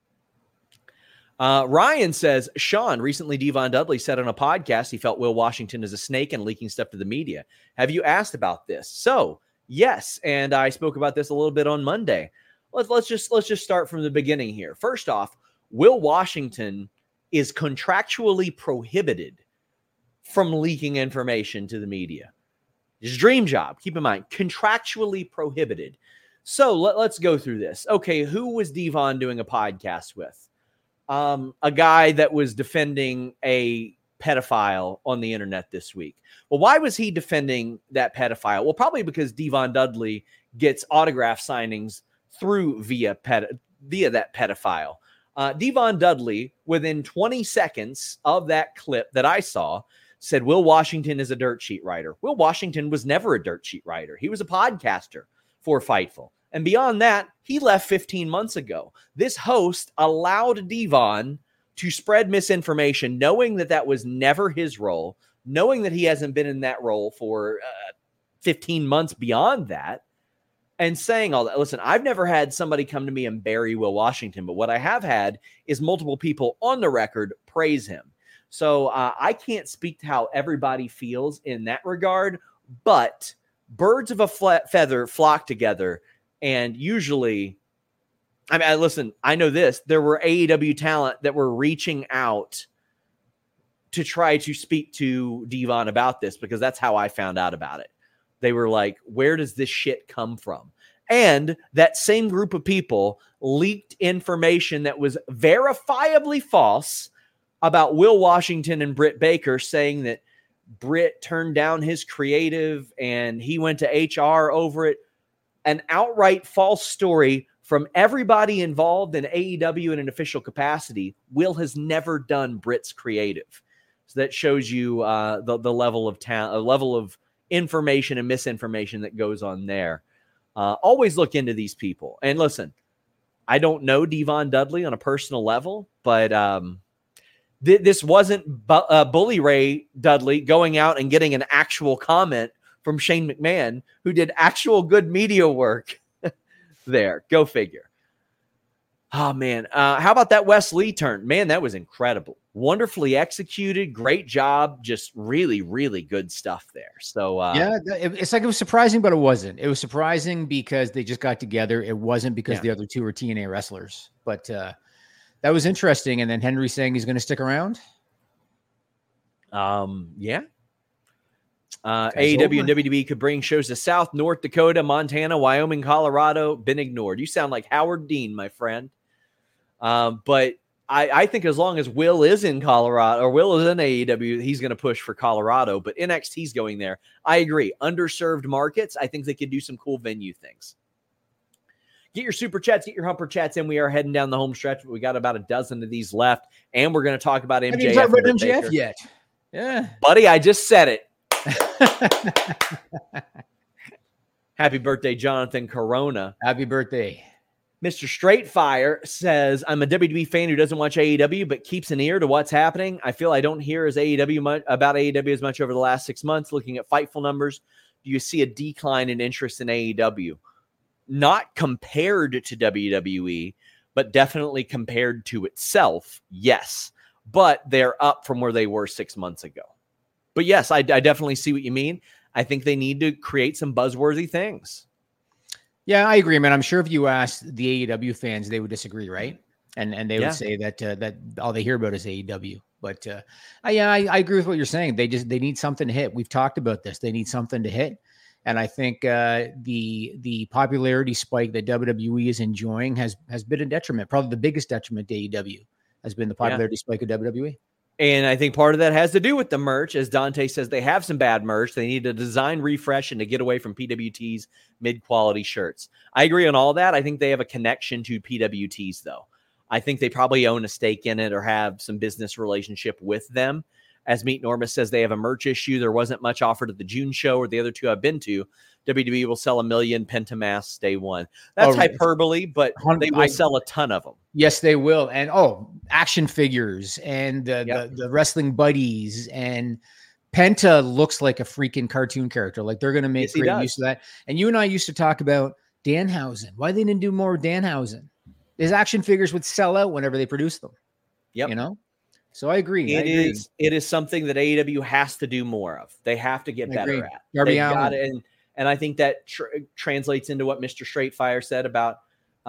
Ryan says, Sean, recently Devon Dudley said on a podcast he felt Will Washington is a snake and leaking stuff to the media. Have you asked about this? So, yes, and I spoke about this a little bit on Monday. Let's just start from the beginning here. First off, Will Washington is contractually prohibited from leaking information to the media. His dream job, keep in mind, contractually prohibited. So let's go through this. Okay, who was Devon doing a podcast with? A guy that was defending a pedophile on the internet this week. Well, why was he defending that pedophile? Well, probably because Devon Dudley gets autograph signings through via that pedophile. Devon Dudley, within 20 seconds of that clip that I saw, said Will Washington is a dirt sheet writer. Will Washington was never a dirt sheet writer. He was a podcaster for Fightful. And beyond that, he left 15 months ago. This host allowed Devon to spread misinformation, knowing that was never his role, knowing that he hasn't been in that role for 15 months beyond that, and saying all that. Listen, I've never had somebody come to me and bury Will Washington, but what I have had is multiple people on the record praise him. So I can't speak to how everybody feels in that regard, but birds of a feather flock together. And usually, listen, I know this. There were AEW talent that were reaching out to try to speak to Devon about this because that's how I found out about it. They were like, where does this shit come from? And that same group of people leaked information that was verifiably false about Will Washington and Britt Baker, saying that Britt turned down his creative and he went to HR over it. An outright false story from everybody involved in AEW in an official capacity. Will has never done Britt's creative. So that shows you the level of talent, a level of information and misinformation that goes on there. Always look into these people. And listen, I don't know Devon Dudley on a personal level, but this wasn't Bully Ray Dudley going out and getting an actual comment from Shane McMahon, who did actual good media work there. Go figure. Oh, man. How about that Wes Lee turn? Man, that was incredible. Wonderfully executed. Great job. Just really, really good stuff there. So, it's like it was surprising, but it wasn't. It was surprising because they just got together. It wasn't because the other two were TNA wrestlers. But that was interesting. And then Henry saying he's going to stick around. Yeah. AEW and WWE could bring shows to South, North Dakota, Montana, Wyoming, Colorado. Been ignored. You sound like Howard Dean, my friend. But I think as long as Will is in Colorado or Will is in AEW, he's going to push for Colorado. But NXT's going there. I agree. Underserved markets. I think they could do some cool venue things. Get your super chats, get your humper chats in. We are heading down the home stretch, but we got about a dozen of these left, and we're going to talk about MJF. Have you talked about MJF yet? Yeah, buddy, I just said it. Happy birthday, Jonathan Corona. Happy birthday. Mr. Straightfire says, I'm a WWE fan who doesn't watch AEW, but keeps an ear to what's happening. I feel I don't hear about AEW as much over the last 6 months. Looking at Fightful numbers, do you see a decline in interest in AEW? Not compared to WWE, but definitely compared to itself, yes. But they're up from where they were 6 months ago. But yes, I definitely see what you mean. I think they need to create some buzzworthy things. Yeah, I agree, man. I'm sure if you asked the AEW fans, they would disagree, right? And they would say that all they hear about is AEW. But I agree with what you're saying. They need something to hit. We've talked about this. They need something to hit. And I think the popularity spike that WWE is enjoying has been a detriment. Probably the biggest detriment to AEW has been the popularity spike of WWE. And I think part of that has to do with the merch. As Dante says, they have some bad merch. They need a design refresh and to get away from PWT's mid-quality shirts. I agree on all that. I think they have a connection to PWT's, though. I think they probably own a stake in it or have some business relationship with them. As Meet Normus says, they have a merch issue. There wasn't much offered at the June show or the other two I've been to. WWE will sell 1 million Pentamasks day one. That's hyperbole, but they will sell a ton of them. Yes, they will. And action figures and the wrestling buddies, and Penta looks like a freaking cartoon character. Like they're going to make great use of that. And you and I used to talk about Danhausen. Why they didn't do more with Danhausen? His action figures would sell out whenever they produced them. Yep. You know? So I agree. It is something that AEW has to do more of. They have to get better at. Darby Allin. And I think that translates into what Mr. Straightfire said about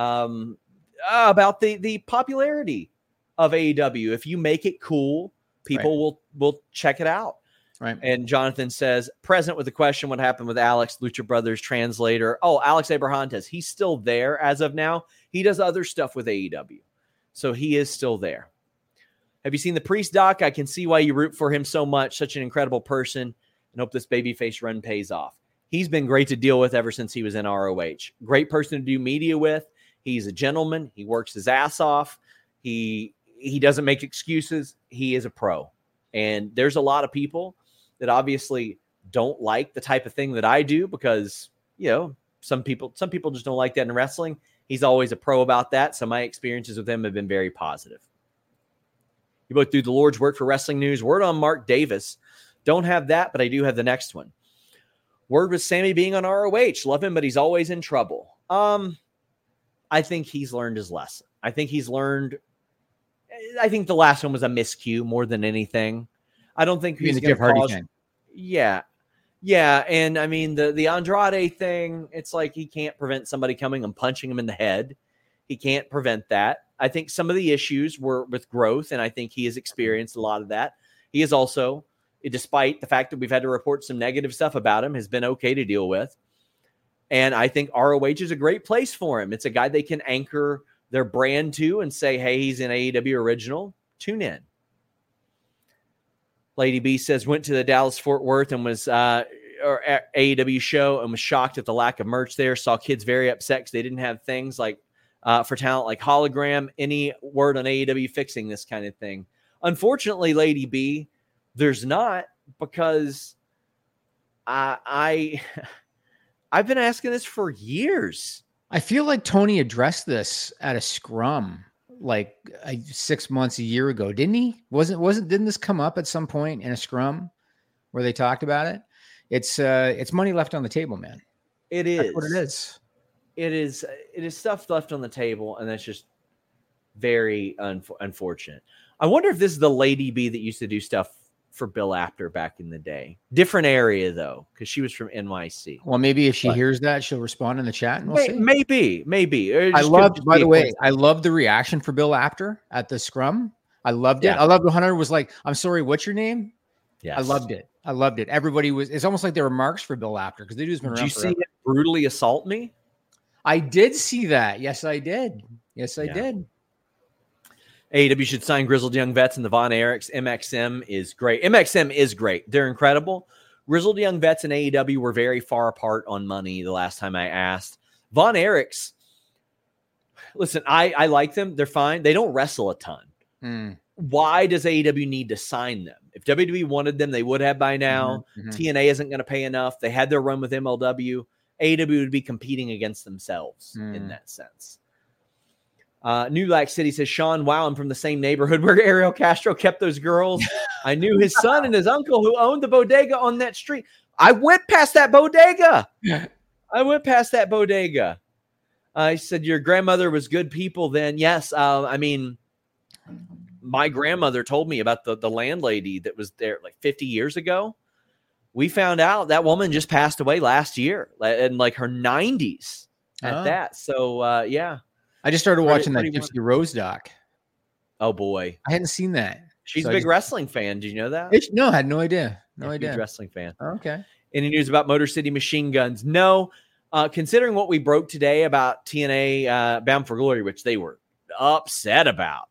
the popularity of AEW. If you make it cool, people will check it out. Right. And Jonathan says, present with the question, what happened with Alex, Lucha Brothers translator? Oh, Alex Abrahantes. He's still there as of now. He does other stuff with AEW. So he is still there. Have you seen the Priest doc? I can see why you root for him so much. Such an incredible person, and hope this babyface run pays off. He's been great to deal with ever since he was in ROH. Great person to do media with. He's a gentleman. He works his ass off. He doesn't make excuses. He is a pro. And there's a lot of people that obviously don't like the type of thing that I do because, some people just don't like that in wrestling. He's always a pro about that. So my experiences with him have been very positive. You both do the Lord's work for wrestling news. Word on Mark Davis. Don't have that, but I do have the next one. Word with Sammy being on ROH. Love him, but he's always in trouble. I think he's learned his lesson. I think the last one was a miscue more than anything. I don't think he's going to cause. Yeah. And I mean, the Andrade thing, it's like he can't prevent somebody coming and punching him in the head. He can't prevent that. I think some of the issues were with growth, and I think he has experienced a lot of that. He is also, despite the fact that we've had to report some negative stuff about him, has been okay to deal with. And I think ROH is a great place for him. It's a guy they can anchor their brand to and say, hey, he's an AEW original. Tune in. Lady B says, went to the Dallas-Fort Worth and was or AEW show and was shocked at the lack of merch there. Saw kids very upset because they didn't have things like for talent like Hologram. Any word on AEW fixing this kind of thing? Unfortunately, Lady B, there's not, because I've been asking this for years. I feel like Tony addressed this at a scrum like 6 months, a year ago, didn't he? Didn't this come up at some point in a scrum where they talked about it? It's money left on the table, man. It is. That's what it is. It is stuff left on the table, and that's just very unfortunate. I wonder if this is the Lady B that used to do stuff for Bill Apter back in the day. Different area, though, because she was from NYC. Well, maybe if she hears that, she'll respond in the chat, and we'll see. Maybe. I loved the reaction for Bill Apter at the scrum. I loved it. I loved when Hunter was like, I'm sorry, what's your name? Yes. I loved it. Everybody it's almost like there were marks for Bill Apter because they just been around. Did you see him brutally assault me? I did see that. Yes, I did. Did. AEW should sign Grizzled Young Vets and the Von Erichs. MXM is great. MXM is great. They're incredible. Grizzled Young Vets and AEW were very far apart on money the last time I asked. Von Erichs, listen, I like them. They're fine. They don't wrestle a ton. Why does AEW need to sign them? If WWE wanted them, they would have by now. TNA isn't going to pay enough. They had their run with MLW. AEW would be competing against themselves in that sense. New Lac City says, Sean, wow, I'm from the same neighborhood where Ariel Castro kept those girls. I knew his son and his uncle who owned the bodega on that street. I went past that bodega. He said, your grandmother was good people then. Yes. I mean, my grandmother told me about the landlady that was there like 50 years ago. We found out that woman just passed away last year in like her 90s at that. So, yeah. I just started watching that Gypsy Rose doc. Oh, boy. I hadn't seen that. She's a big wrestling fan. Did you know that? No, I had no idea. No idea. Huge wrestling fan. Oh, okay. Any news about Motor City Machine Guns? No. Considering what we broke today about TNA Bound for Glory, which they were upset about,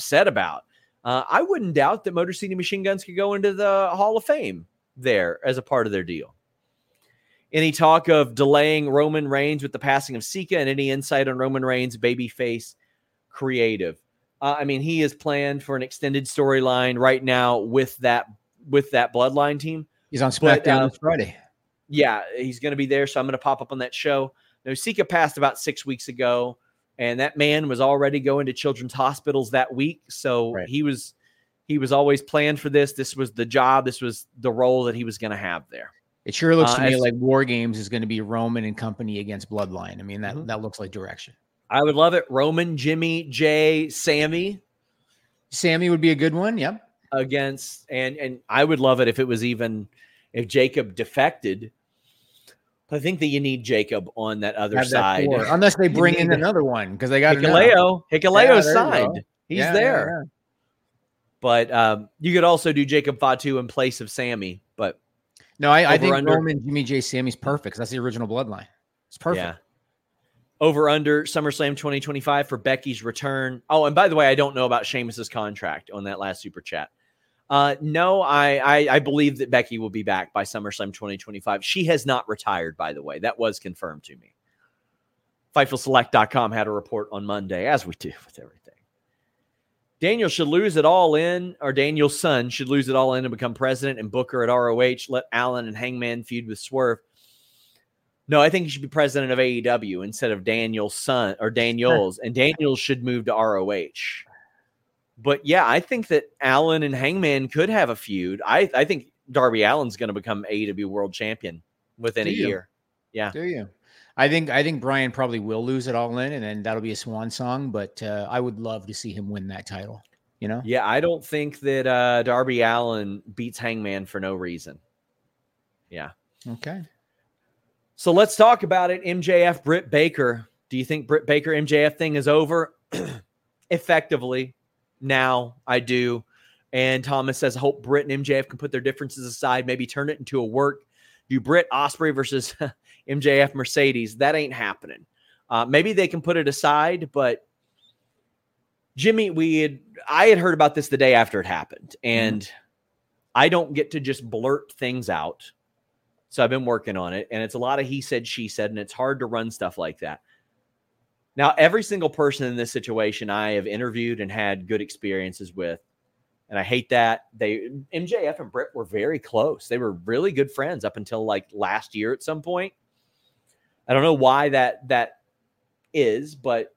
I wouldn't doubt that Motor City Machine Guns could go into the Hall of Fame there as a part of their deal. Any talk of delaying Roman Reigns with the passing of Sika, and any insight on Roman Reigns' babyface creative? I mean, he is planned for an extended storyline right now with that Bloodline team. He's on SmackDown this Friday. Yeah, he's going to be there, so I'm going to pop up on that show. Now, Sika passed about 6 weeks ago, and that man was already going to children's hospitals that week, so right. He was always planned for this. This was the job. This was the role that he was going to have there. It sure looks to me like War Games is going to be Roman and company against Bloodline. I mean, that looks like direction. I would love it. Roman, Jimmy, Jay, Sammy. Sammy would be a good one. Yep. Against, and I would love it if it was even if Jacob defected. I think that you need Jacob on that other side. Unless they bring in another one, because they got Hikuleo signed. He's there. Yeah. But you could also do Jacob Fatu in place of Sammy. But no, I think Roman, Jimmy, J, Sammy's perfect. That's the original Bloodline. It's perfect. Yeah. Over under SummerSlam 2025 for Becky's return. Oh, and by the way, I don't know about Sheamus's contract on that last super chat. No, I believe that Becky will be back by SummerSlam 2025. She has not retired, by the way. That was confirmed to me. FightfulSelect.com had a report on Monday, as we do with everything. Daniel's son should lose it all in and become president and Booker at ROH. Let Allen and Hangman feud with Swerve. No, I think he should be president of AEW instead of Daniel's son or Daniels, and Daniels should move to ROH. But yeah, I think that Allen and Hangman could have a feud. I think Darby Allin's going to become AEW world champion within a year. Yeah. Do you? I think Brian probably will lose it all in, and then that'll be a swan song. But I would love to see him win that title. You know? Yeah, I don't think that Darby Allin beats Hangman for no reason. Yeah. Okay. So let's talk about it. MJF, Britt Baker. Do you think Britt Baker MJF thing is over? Effectively. Now I do. And Thomas says, I hope Britt and MJF can put their differences aside, maybe turn it into a work. Do Britt Ospreay versus MJF Mercedes. That ain't happening. Maybe they can put it aside, but Jimmy, I had heard about this the day after it happened, and I don't get to just blurt things out. So I've been working on it, and it's a lot of he said, she said, and it's hard to run stuff like that. Now, every single person in this situation I have interviewed and had good experiences with, and I hate that. MJF and Britt were very close. They were really good friends up until like last year at some point. I don't know why that is, but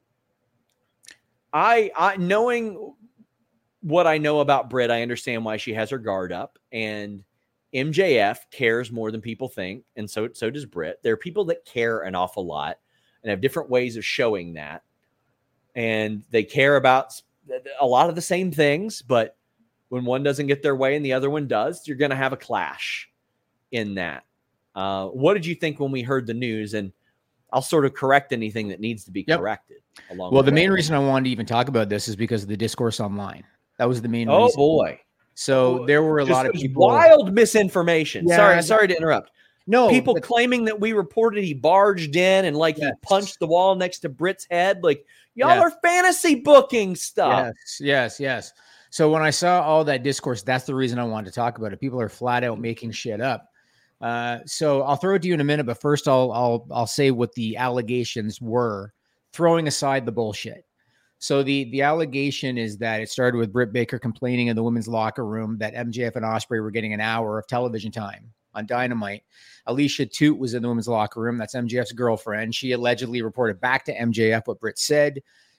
I knowing what I know about Britt, I understand why she has her guard up, and MJF cares more than people think, and so does Britt. There are people that care an awful lot and have different ways of showing that, and they care about a lot of the same things, but when one doesn't get their way and the other one does, you're going to have a clash in that. What did you think when we heard the news? And I'll sort of correct anything that needs to be corrected. Well, the main reason I wanted to even talk about this is because of the discourse online. That was the main reason. Oh, boy. So there were a lot of people. Wild misinformation. Yeah, sorry to interrupt. No, people claiming that we reported he barged in and he punched the wall next to Britt's head. Like, y'all are fantasy booking stuff. Yes. So when I saw all that discourse, that's the reason I wanted to talk about it. People are flat out making shit up. So I'll throw it to you in a minute, but first I'll say what the allegations were, throwing aside the bullshit. So the allegation is that it started with Britt Baker complaining in the women's locker room that MJF and Ospreay were getting an hour of television time on Dynamite. Alicia Toot was in the women's locker room. That's MJF's girlfriend. She allegedly reported back to MJF what Britt said.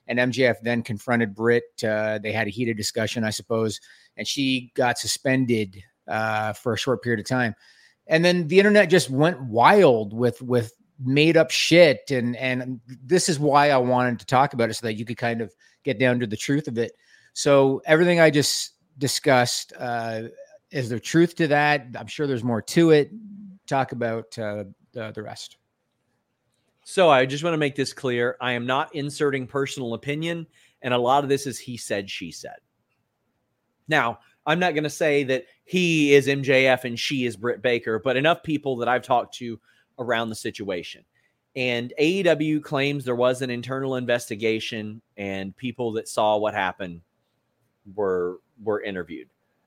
And MJF then confronted Britt. They had a heated discussion, I suppose, and she got suspended for a short period of time. And then the internet just went wild with made up shit. And this is why I wanted to talk about it, so that you could kind of get down to the truth of it. So everything I just discussed, is there truth to that? I'm sure there's more to it. Talk about the rest. So I just want to make this clear. I am not inserting personal opinion, and a lot of this is he said, she said. Now, I'm not going to say that he is MJF and she is Britt Baker, but enough people that I've talked to around the situation. And AEW claims there was an internal investigation, and people that saw what happened were interviewed.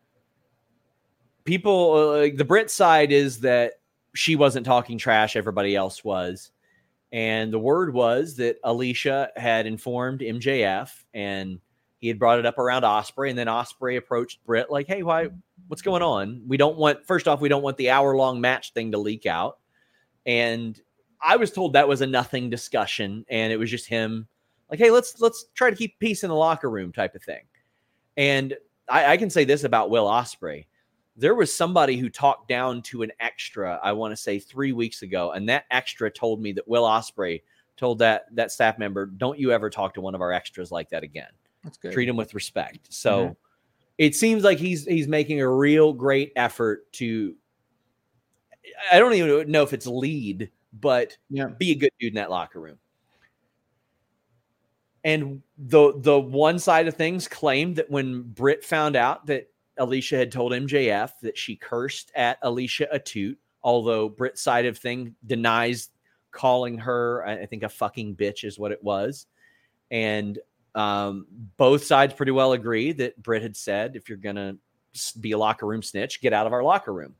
People, the Britt side is that she wasn't talking trash, everybody else was. And the word was that Alicia had informed MJF, and he had brought it up around Ospreay, and then Ospreay approached Britt like, hey, what's going on? First off, we don't want the hour-long match thing to leak out. And I was told that was a nothing discussion, and it was just him like, hey, let's try to keep peace in the locker room type of thing. And I can say this about Will Ospreay. There was somebody who talked down to an extra, I want to say 3 weeks ago, and that extra told me that Will Ospreay told that staff member, don't you ever talk to one of our extras like that again. That's good. Treat him with respect. So It seems like he's making a real great effort to, I don't even know if it's lead, but be a good dude in that locker room. And the one side of things claimed that when Britt found out that Alicia had told MJF that she cursed at Alicia Atout, although Britt's side of thing denies calling her, I think, a fucking bitch is what it was. And both sides pretty well agree that Britt had said, if you're going to be a locker room snitch, get out of our locker room.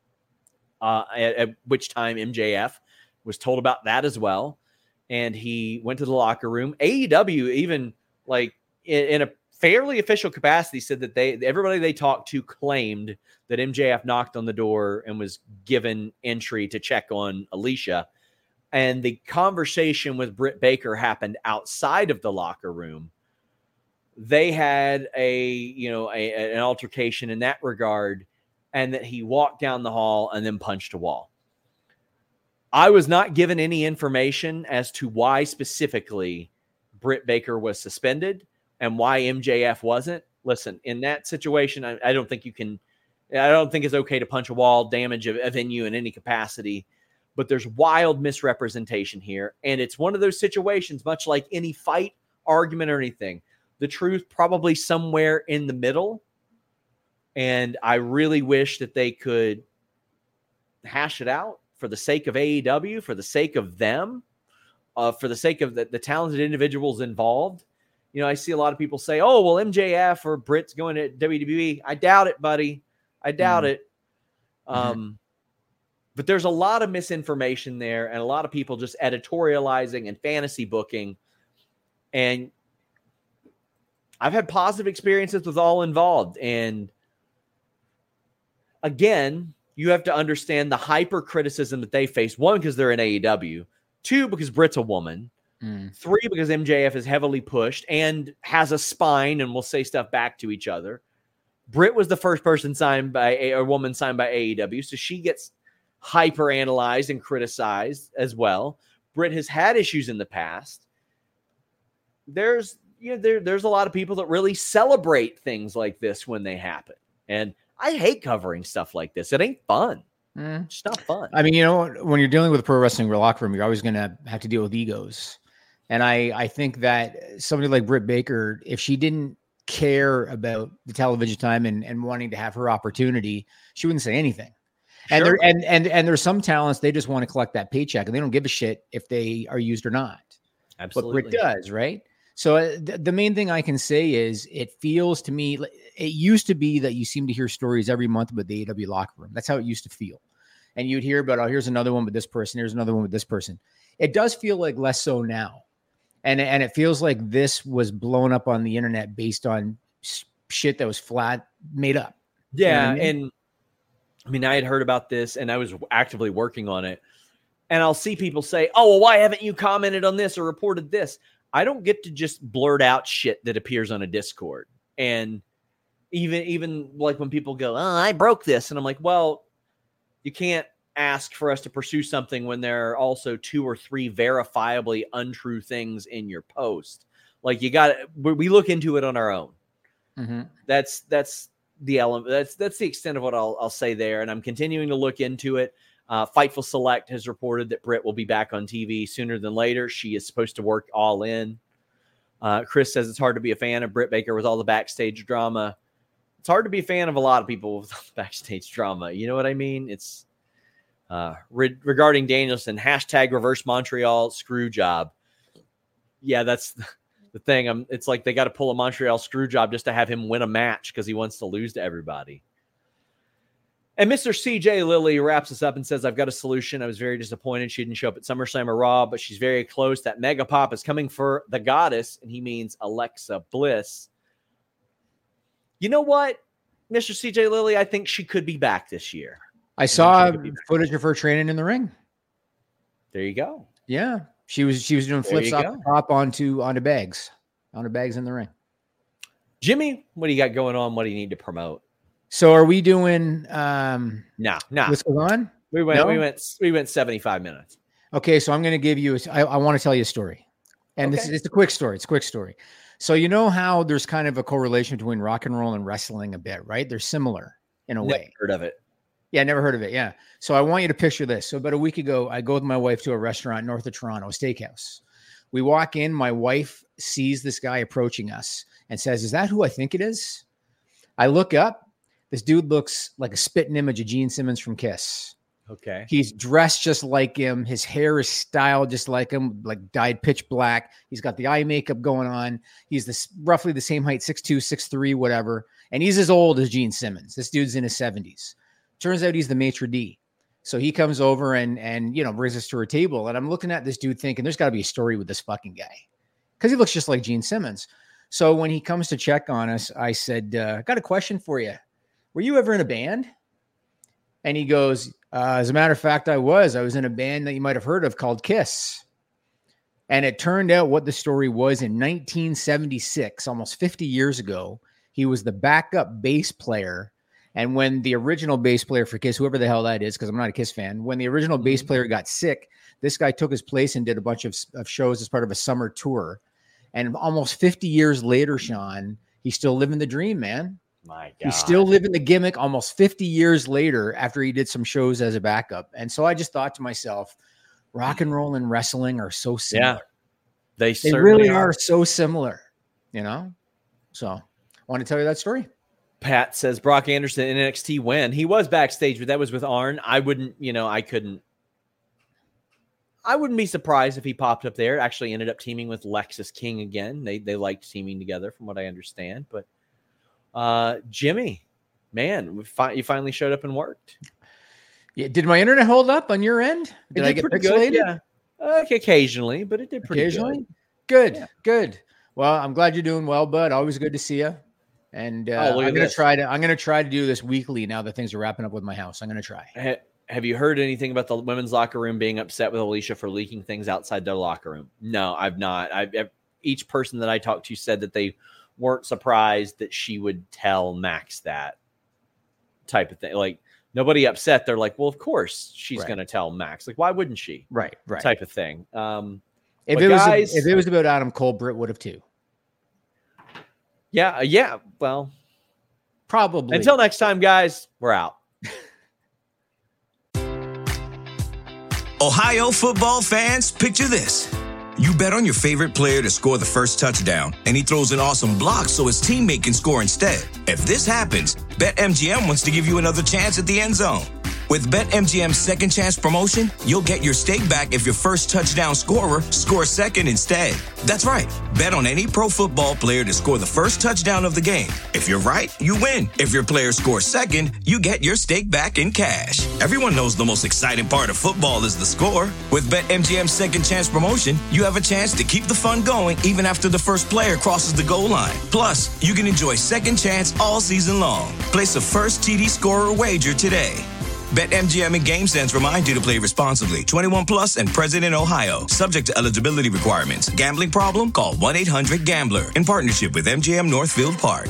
At which time MJF was told about that as well. And he went to the locker room. AEW, even like in a fairly official capacity, said that everybody they talked to claimed that MJF knocked on the door and was given entry to check on Alicia. And the conversation with Britt Baker happened outside of the locker room. They had an altercation in that regard, and that he walked down the hall and then punched a wall. I was not given any information as to why specifically Britt Baker was suspended and why MJF wasn't. Listen, in that situation, I don't think it's okay to punch a wall, damage a venue in any capacity, but there's wild misrepresentation here. And it's one of those situations, much like any fight, argument, or anything, the truth probably somewhere in the middle. And I really wish that they could hash it out for the sake of AEW, for the sake of them, for the sake of the talented individuals involved. I see a lot of people say, oh, well, MJF or Britt's going to WWE. I doubt it, buddy. I doubt it. But there's a lot of misinformation there, and a lot of people just editorializing and fantasy booking. And I've had positive experiences with all involved. And again, you have to understand the hyper criticism that they face. One, because they're in AEW. Two, because Britt's a woman. Three, because MJF is heavily pushed and has a spine and will say stuff back to each other. Britt was the first person signed by a woman signed by AEW, so she gets hyper analyzed and criticized as well. Britt has had issues in the past. There's a lot of people that really celebrate things like this when they happen, and I hate covering stuff like this. It ain't fun. It's not fun. I mean, when you're dealing with a pro wrestling locker room, you're always going to have to deal with egos. And I think that somebody like Britt Baker, if she didn't care about the television time and wanting to have her opportunity, she wouldn't say anything. Sure. And there's some talents, they just want to collect that paycheck and they don't give a shit if they are used or not. Absolutely. But Britt does, right? So the main thing I can say is it feels to me, it used to be that you seem to hear stories every month about the AEW locker room. That's how it used to feel. And you'd hear about, oh, here's another one with this person. Here's another one with this person. It does feel like less so now. And it feels like this was blown up on the internet based on shit that was flat made up. Yeah. You know what I mean? And I mean, I had heard about this and I was actively working on it. And I'll see people say, oh, well, why haven't you commented on this or reported this? I don't get to just blurt out shit that appears on a Discord. And even like when people go, oh, I broke this. And I'm like, well, you can't ask for us to pursue something when there are also 2 or 3 verifiably untrue things in your post. Like we look into it on our own. Mm-hmm. That's the element. That's the extent of what I'll say there. And I'm continuing to look into it. Fightful Select has reported that Britt will be back on TV sooner than later. She is supposed to work All In. Chris says it's hard to be a fan of Britt Baker with all the backstage drama. It's hard to be a fan of a lot of people with all the backstage drama. You know what I mean? It's regarding Danielson, hashtag reverse Montreal screw job. Yeah, that's the thing. It's like they got to pull a Montreal screw job just to have him win a match because he wants to lose to everybody. And Mr. CJ Lilly wraps us up and says, I've got a solution. I was very disappointed she didn't show up at SummerSlam or Raw, but she's very close. That Mega Pop is coming for the goddess, and he means Alexa Bliss. You know what, Mr. CJ Lilly? I think she could be back this year. I saw footage of her training in the ring. There you go. Yeah. She was doing flips off the top onto bags in the ring. Jimmy, what do you got going on? What do you need to promote? So are we doing no. What's going on? We went 75 minutes. Okay, so I'm going to give you I want to tell you a story. And okay. It's a quick story. It's a quick story. So you know how there's kind of a correlation between rock and roll and wrestling a bit, right? They're similar in a way. Heard of it. Yeah, never heard of it. Yeah. So I want you to picture this. So about a week ago, I go with my wife to a restaurant north of Toronto, a steakhouse. We walk in, my wife sees this guy approaching us and says, "Is that who I think it is?" I look up. This dude looks like a spitting image of Gene Simmons from Kiss. Okay. He's dressed just like him. His hair is styled just like him, like dyed pitch black. He's got the eye makeup going on. He's roughly the same height, 6'2", 6'3", whatever. And he's as old as Gene Simmons. This dude's in his 70s. Turns out he's the maitre d'. So he comes over and brings us to her table. And I'm looking at this dude thinking there's got to be a story with this fucking guy because he looks just like Gene Simmons. So when he comes to check on us, I said, got a question for you. Were you ever in a band? And he goes, as a matter of fact, I was in a band that you might have heard of called Kiss. And it turned out what the story was in 1976, almost 50 years ago, he was the backup bass player. And when the original bass player for Kiss, whoever the hell that is, because I'm not a Kiss fan, when the original bass player got sick, this guy took his place and did a bunch of shows as part of a summer tour. And almost 50 years later, Sean, he's still living the dream, man. My God. He's still living the gimmick almost 50 years later after he did some shows as a backup. And so I just thought to myself, rock and roll and wrestling are so similar. Yeah, they really are so similar, So I want to tell you that story. Pat says Brock Anderson in NXT when he was backstage, but that was with Arn. I wouldn't be surprised if he popped up there. Actually ended up teaming with Lexis King again. They liked teaming together from what I understand, but Jimmy, man, you finally showed up and worked. Yeah. Did my internet hold up on your end? Did I get pixelated? Yeah. Occasionally, but it did pretty good. Yeah. Good. Well, I'm glad you're doing well, bud. Always good to see you. And I'm going to try to do this weekly now that things are wrapping up with my house. I'm going to try. Have you heard anything about the women's locker room being upset with Alicia for leaking things outside their locker room? No, I've not. Each person that I talked to said that they weren't surprised that she would tell Max that type of thing. Like nobody upset. They're like, well, of course she's going to tell Max. Like, why wouldn't she? Right. Type of thing. If it was about Adam Cole, Britt would have too. Yeah. Well, probably. Until next time, guys, we're out. Ohio football fans, picture this. You bet on your favorite player to score the first touchdown, and he throws an awesome block so his teammate can score instead. If this happens, BetMGM wants to give you another chance at the end zone. With BetMGM's second chance promotion, you'll get your stake back if your first touchdown scorer scores second instead. That's right. Bet on any pro football player to score the first touchdown of the game. If you're right, you win. If your player scores second, you get your stake back in cash. Everyone knows the most exciting part of football is the score. With BetMGM's second chance promotion, you have a chance to keep the fun going even after the first player crosses the goal line. Plus, you can enjoy second chance all season long. Place a first TD scorer wager today. BetMGM and GameSense remind you to play responsibly. 21 plus and present in Ohio. Subject to eligibility requirements. Gambling problem? Call 1-800-GAMBLER. In partnership with MGM Northfield Park.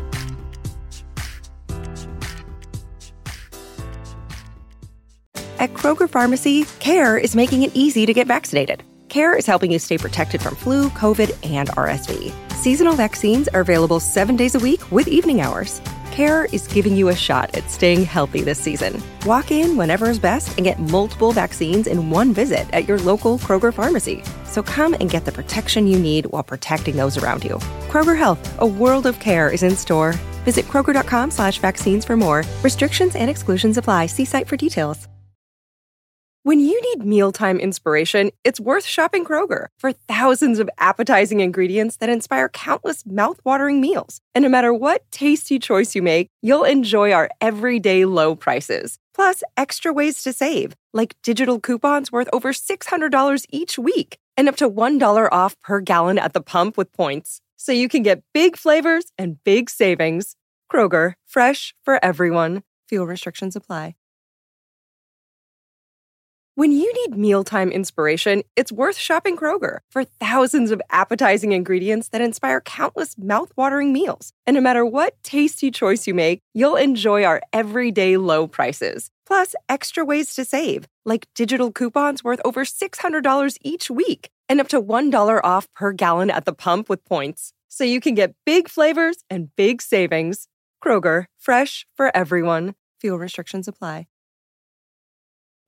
At Kroger Pharmacy, CARE is making it easy to get vaccinated. CARE is helping you stay protected from flu, COVID, and RSV. Seasonal vaccines are available 7 days a week with evening hours. CARE is giving you a shot at staying healthy this season. Walk in whenever is best and get multiple vaccines in one visit at your local Kroger pharmacy. So come and get the protection you need while protecting those around you. Kroger Health, a world of care is in store. Visit Kroger.com/vaccines for more. Restrictions and exclusions apply. See site for details. When you need mealtime inspiration, it's worth shopping Kroger for thousands of appetizing ingredients that inspire countless mouth-watering meals. And no matter what tasty choice you make, you'll enjoy our everyday low prices. Plus, extra ways to save, like digital coupons worth over $600 each week and up to $1 off per gallon at the pump with points. So you can get big flavors and big savings. Kroger, fresh for everyone. Fuel restrictions apply. When you need mealtime inspiration, it's worth shopping Kroger for thousands of appetizing ingredients that inspire countless mouth-watering meals. And no matter what tasty choice you make, you'll enjoy our everyday low prices. Plus, extra ways to save, like digital coupons worth over $600 each week and up to $1 off per gallon at the pump with points. So you can get big flavors and big savings. Kroger, fresh for everyone. Fuel restrictions apply.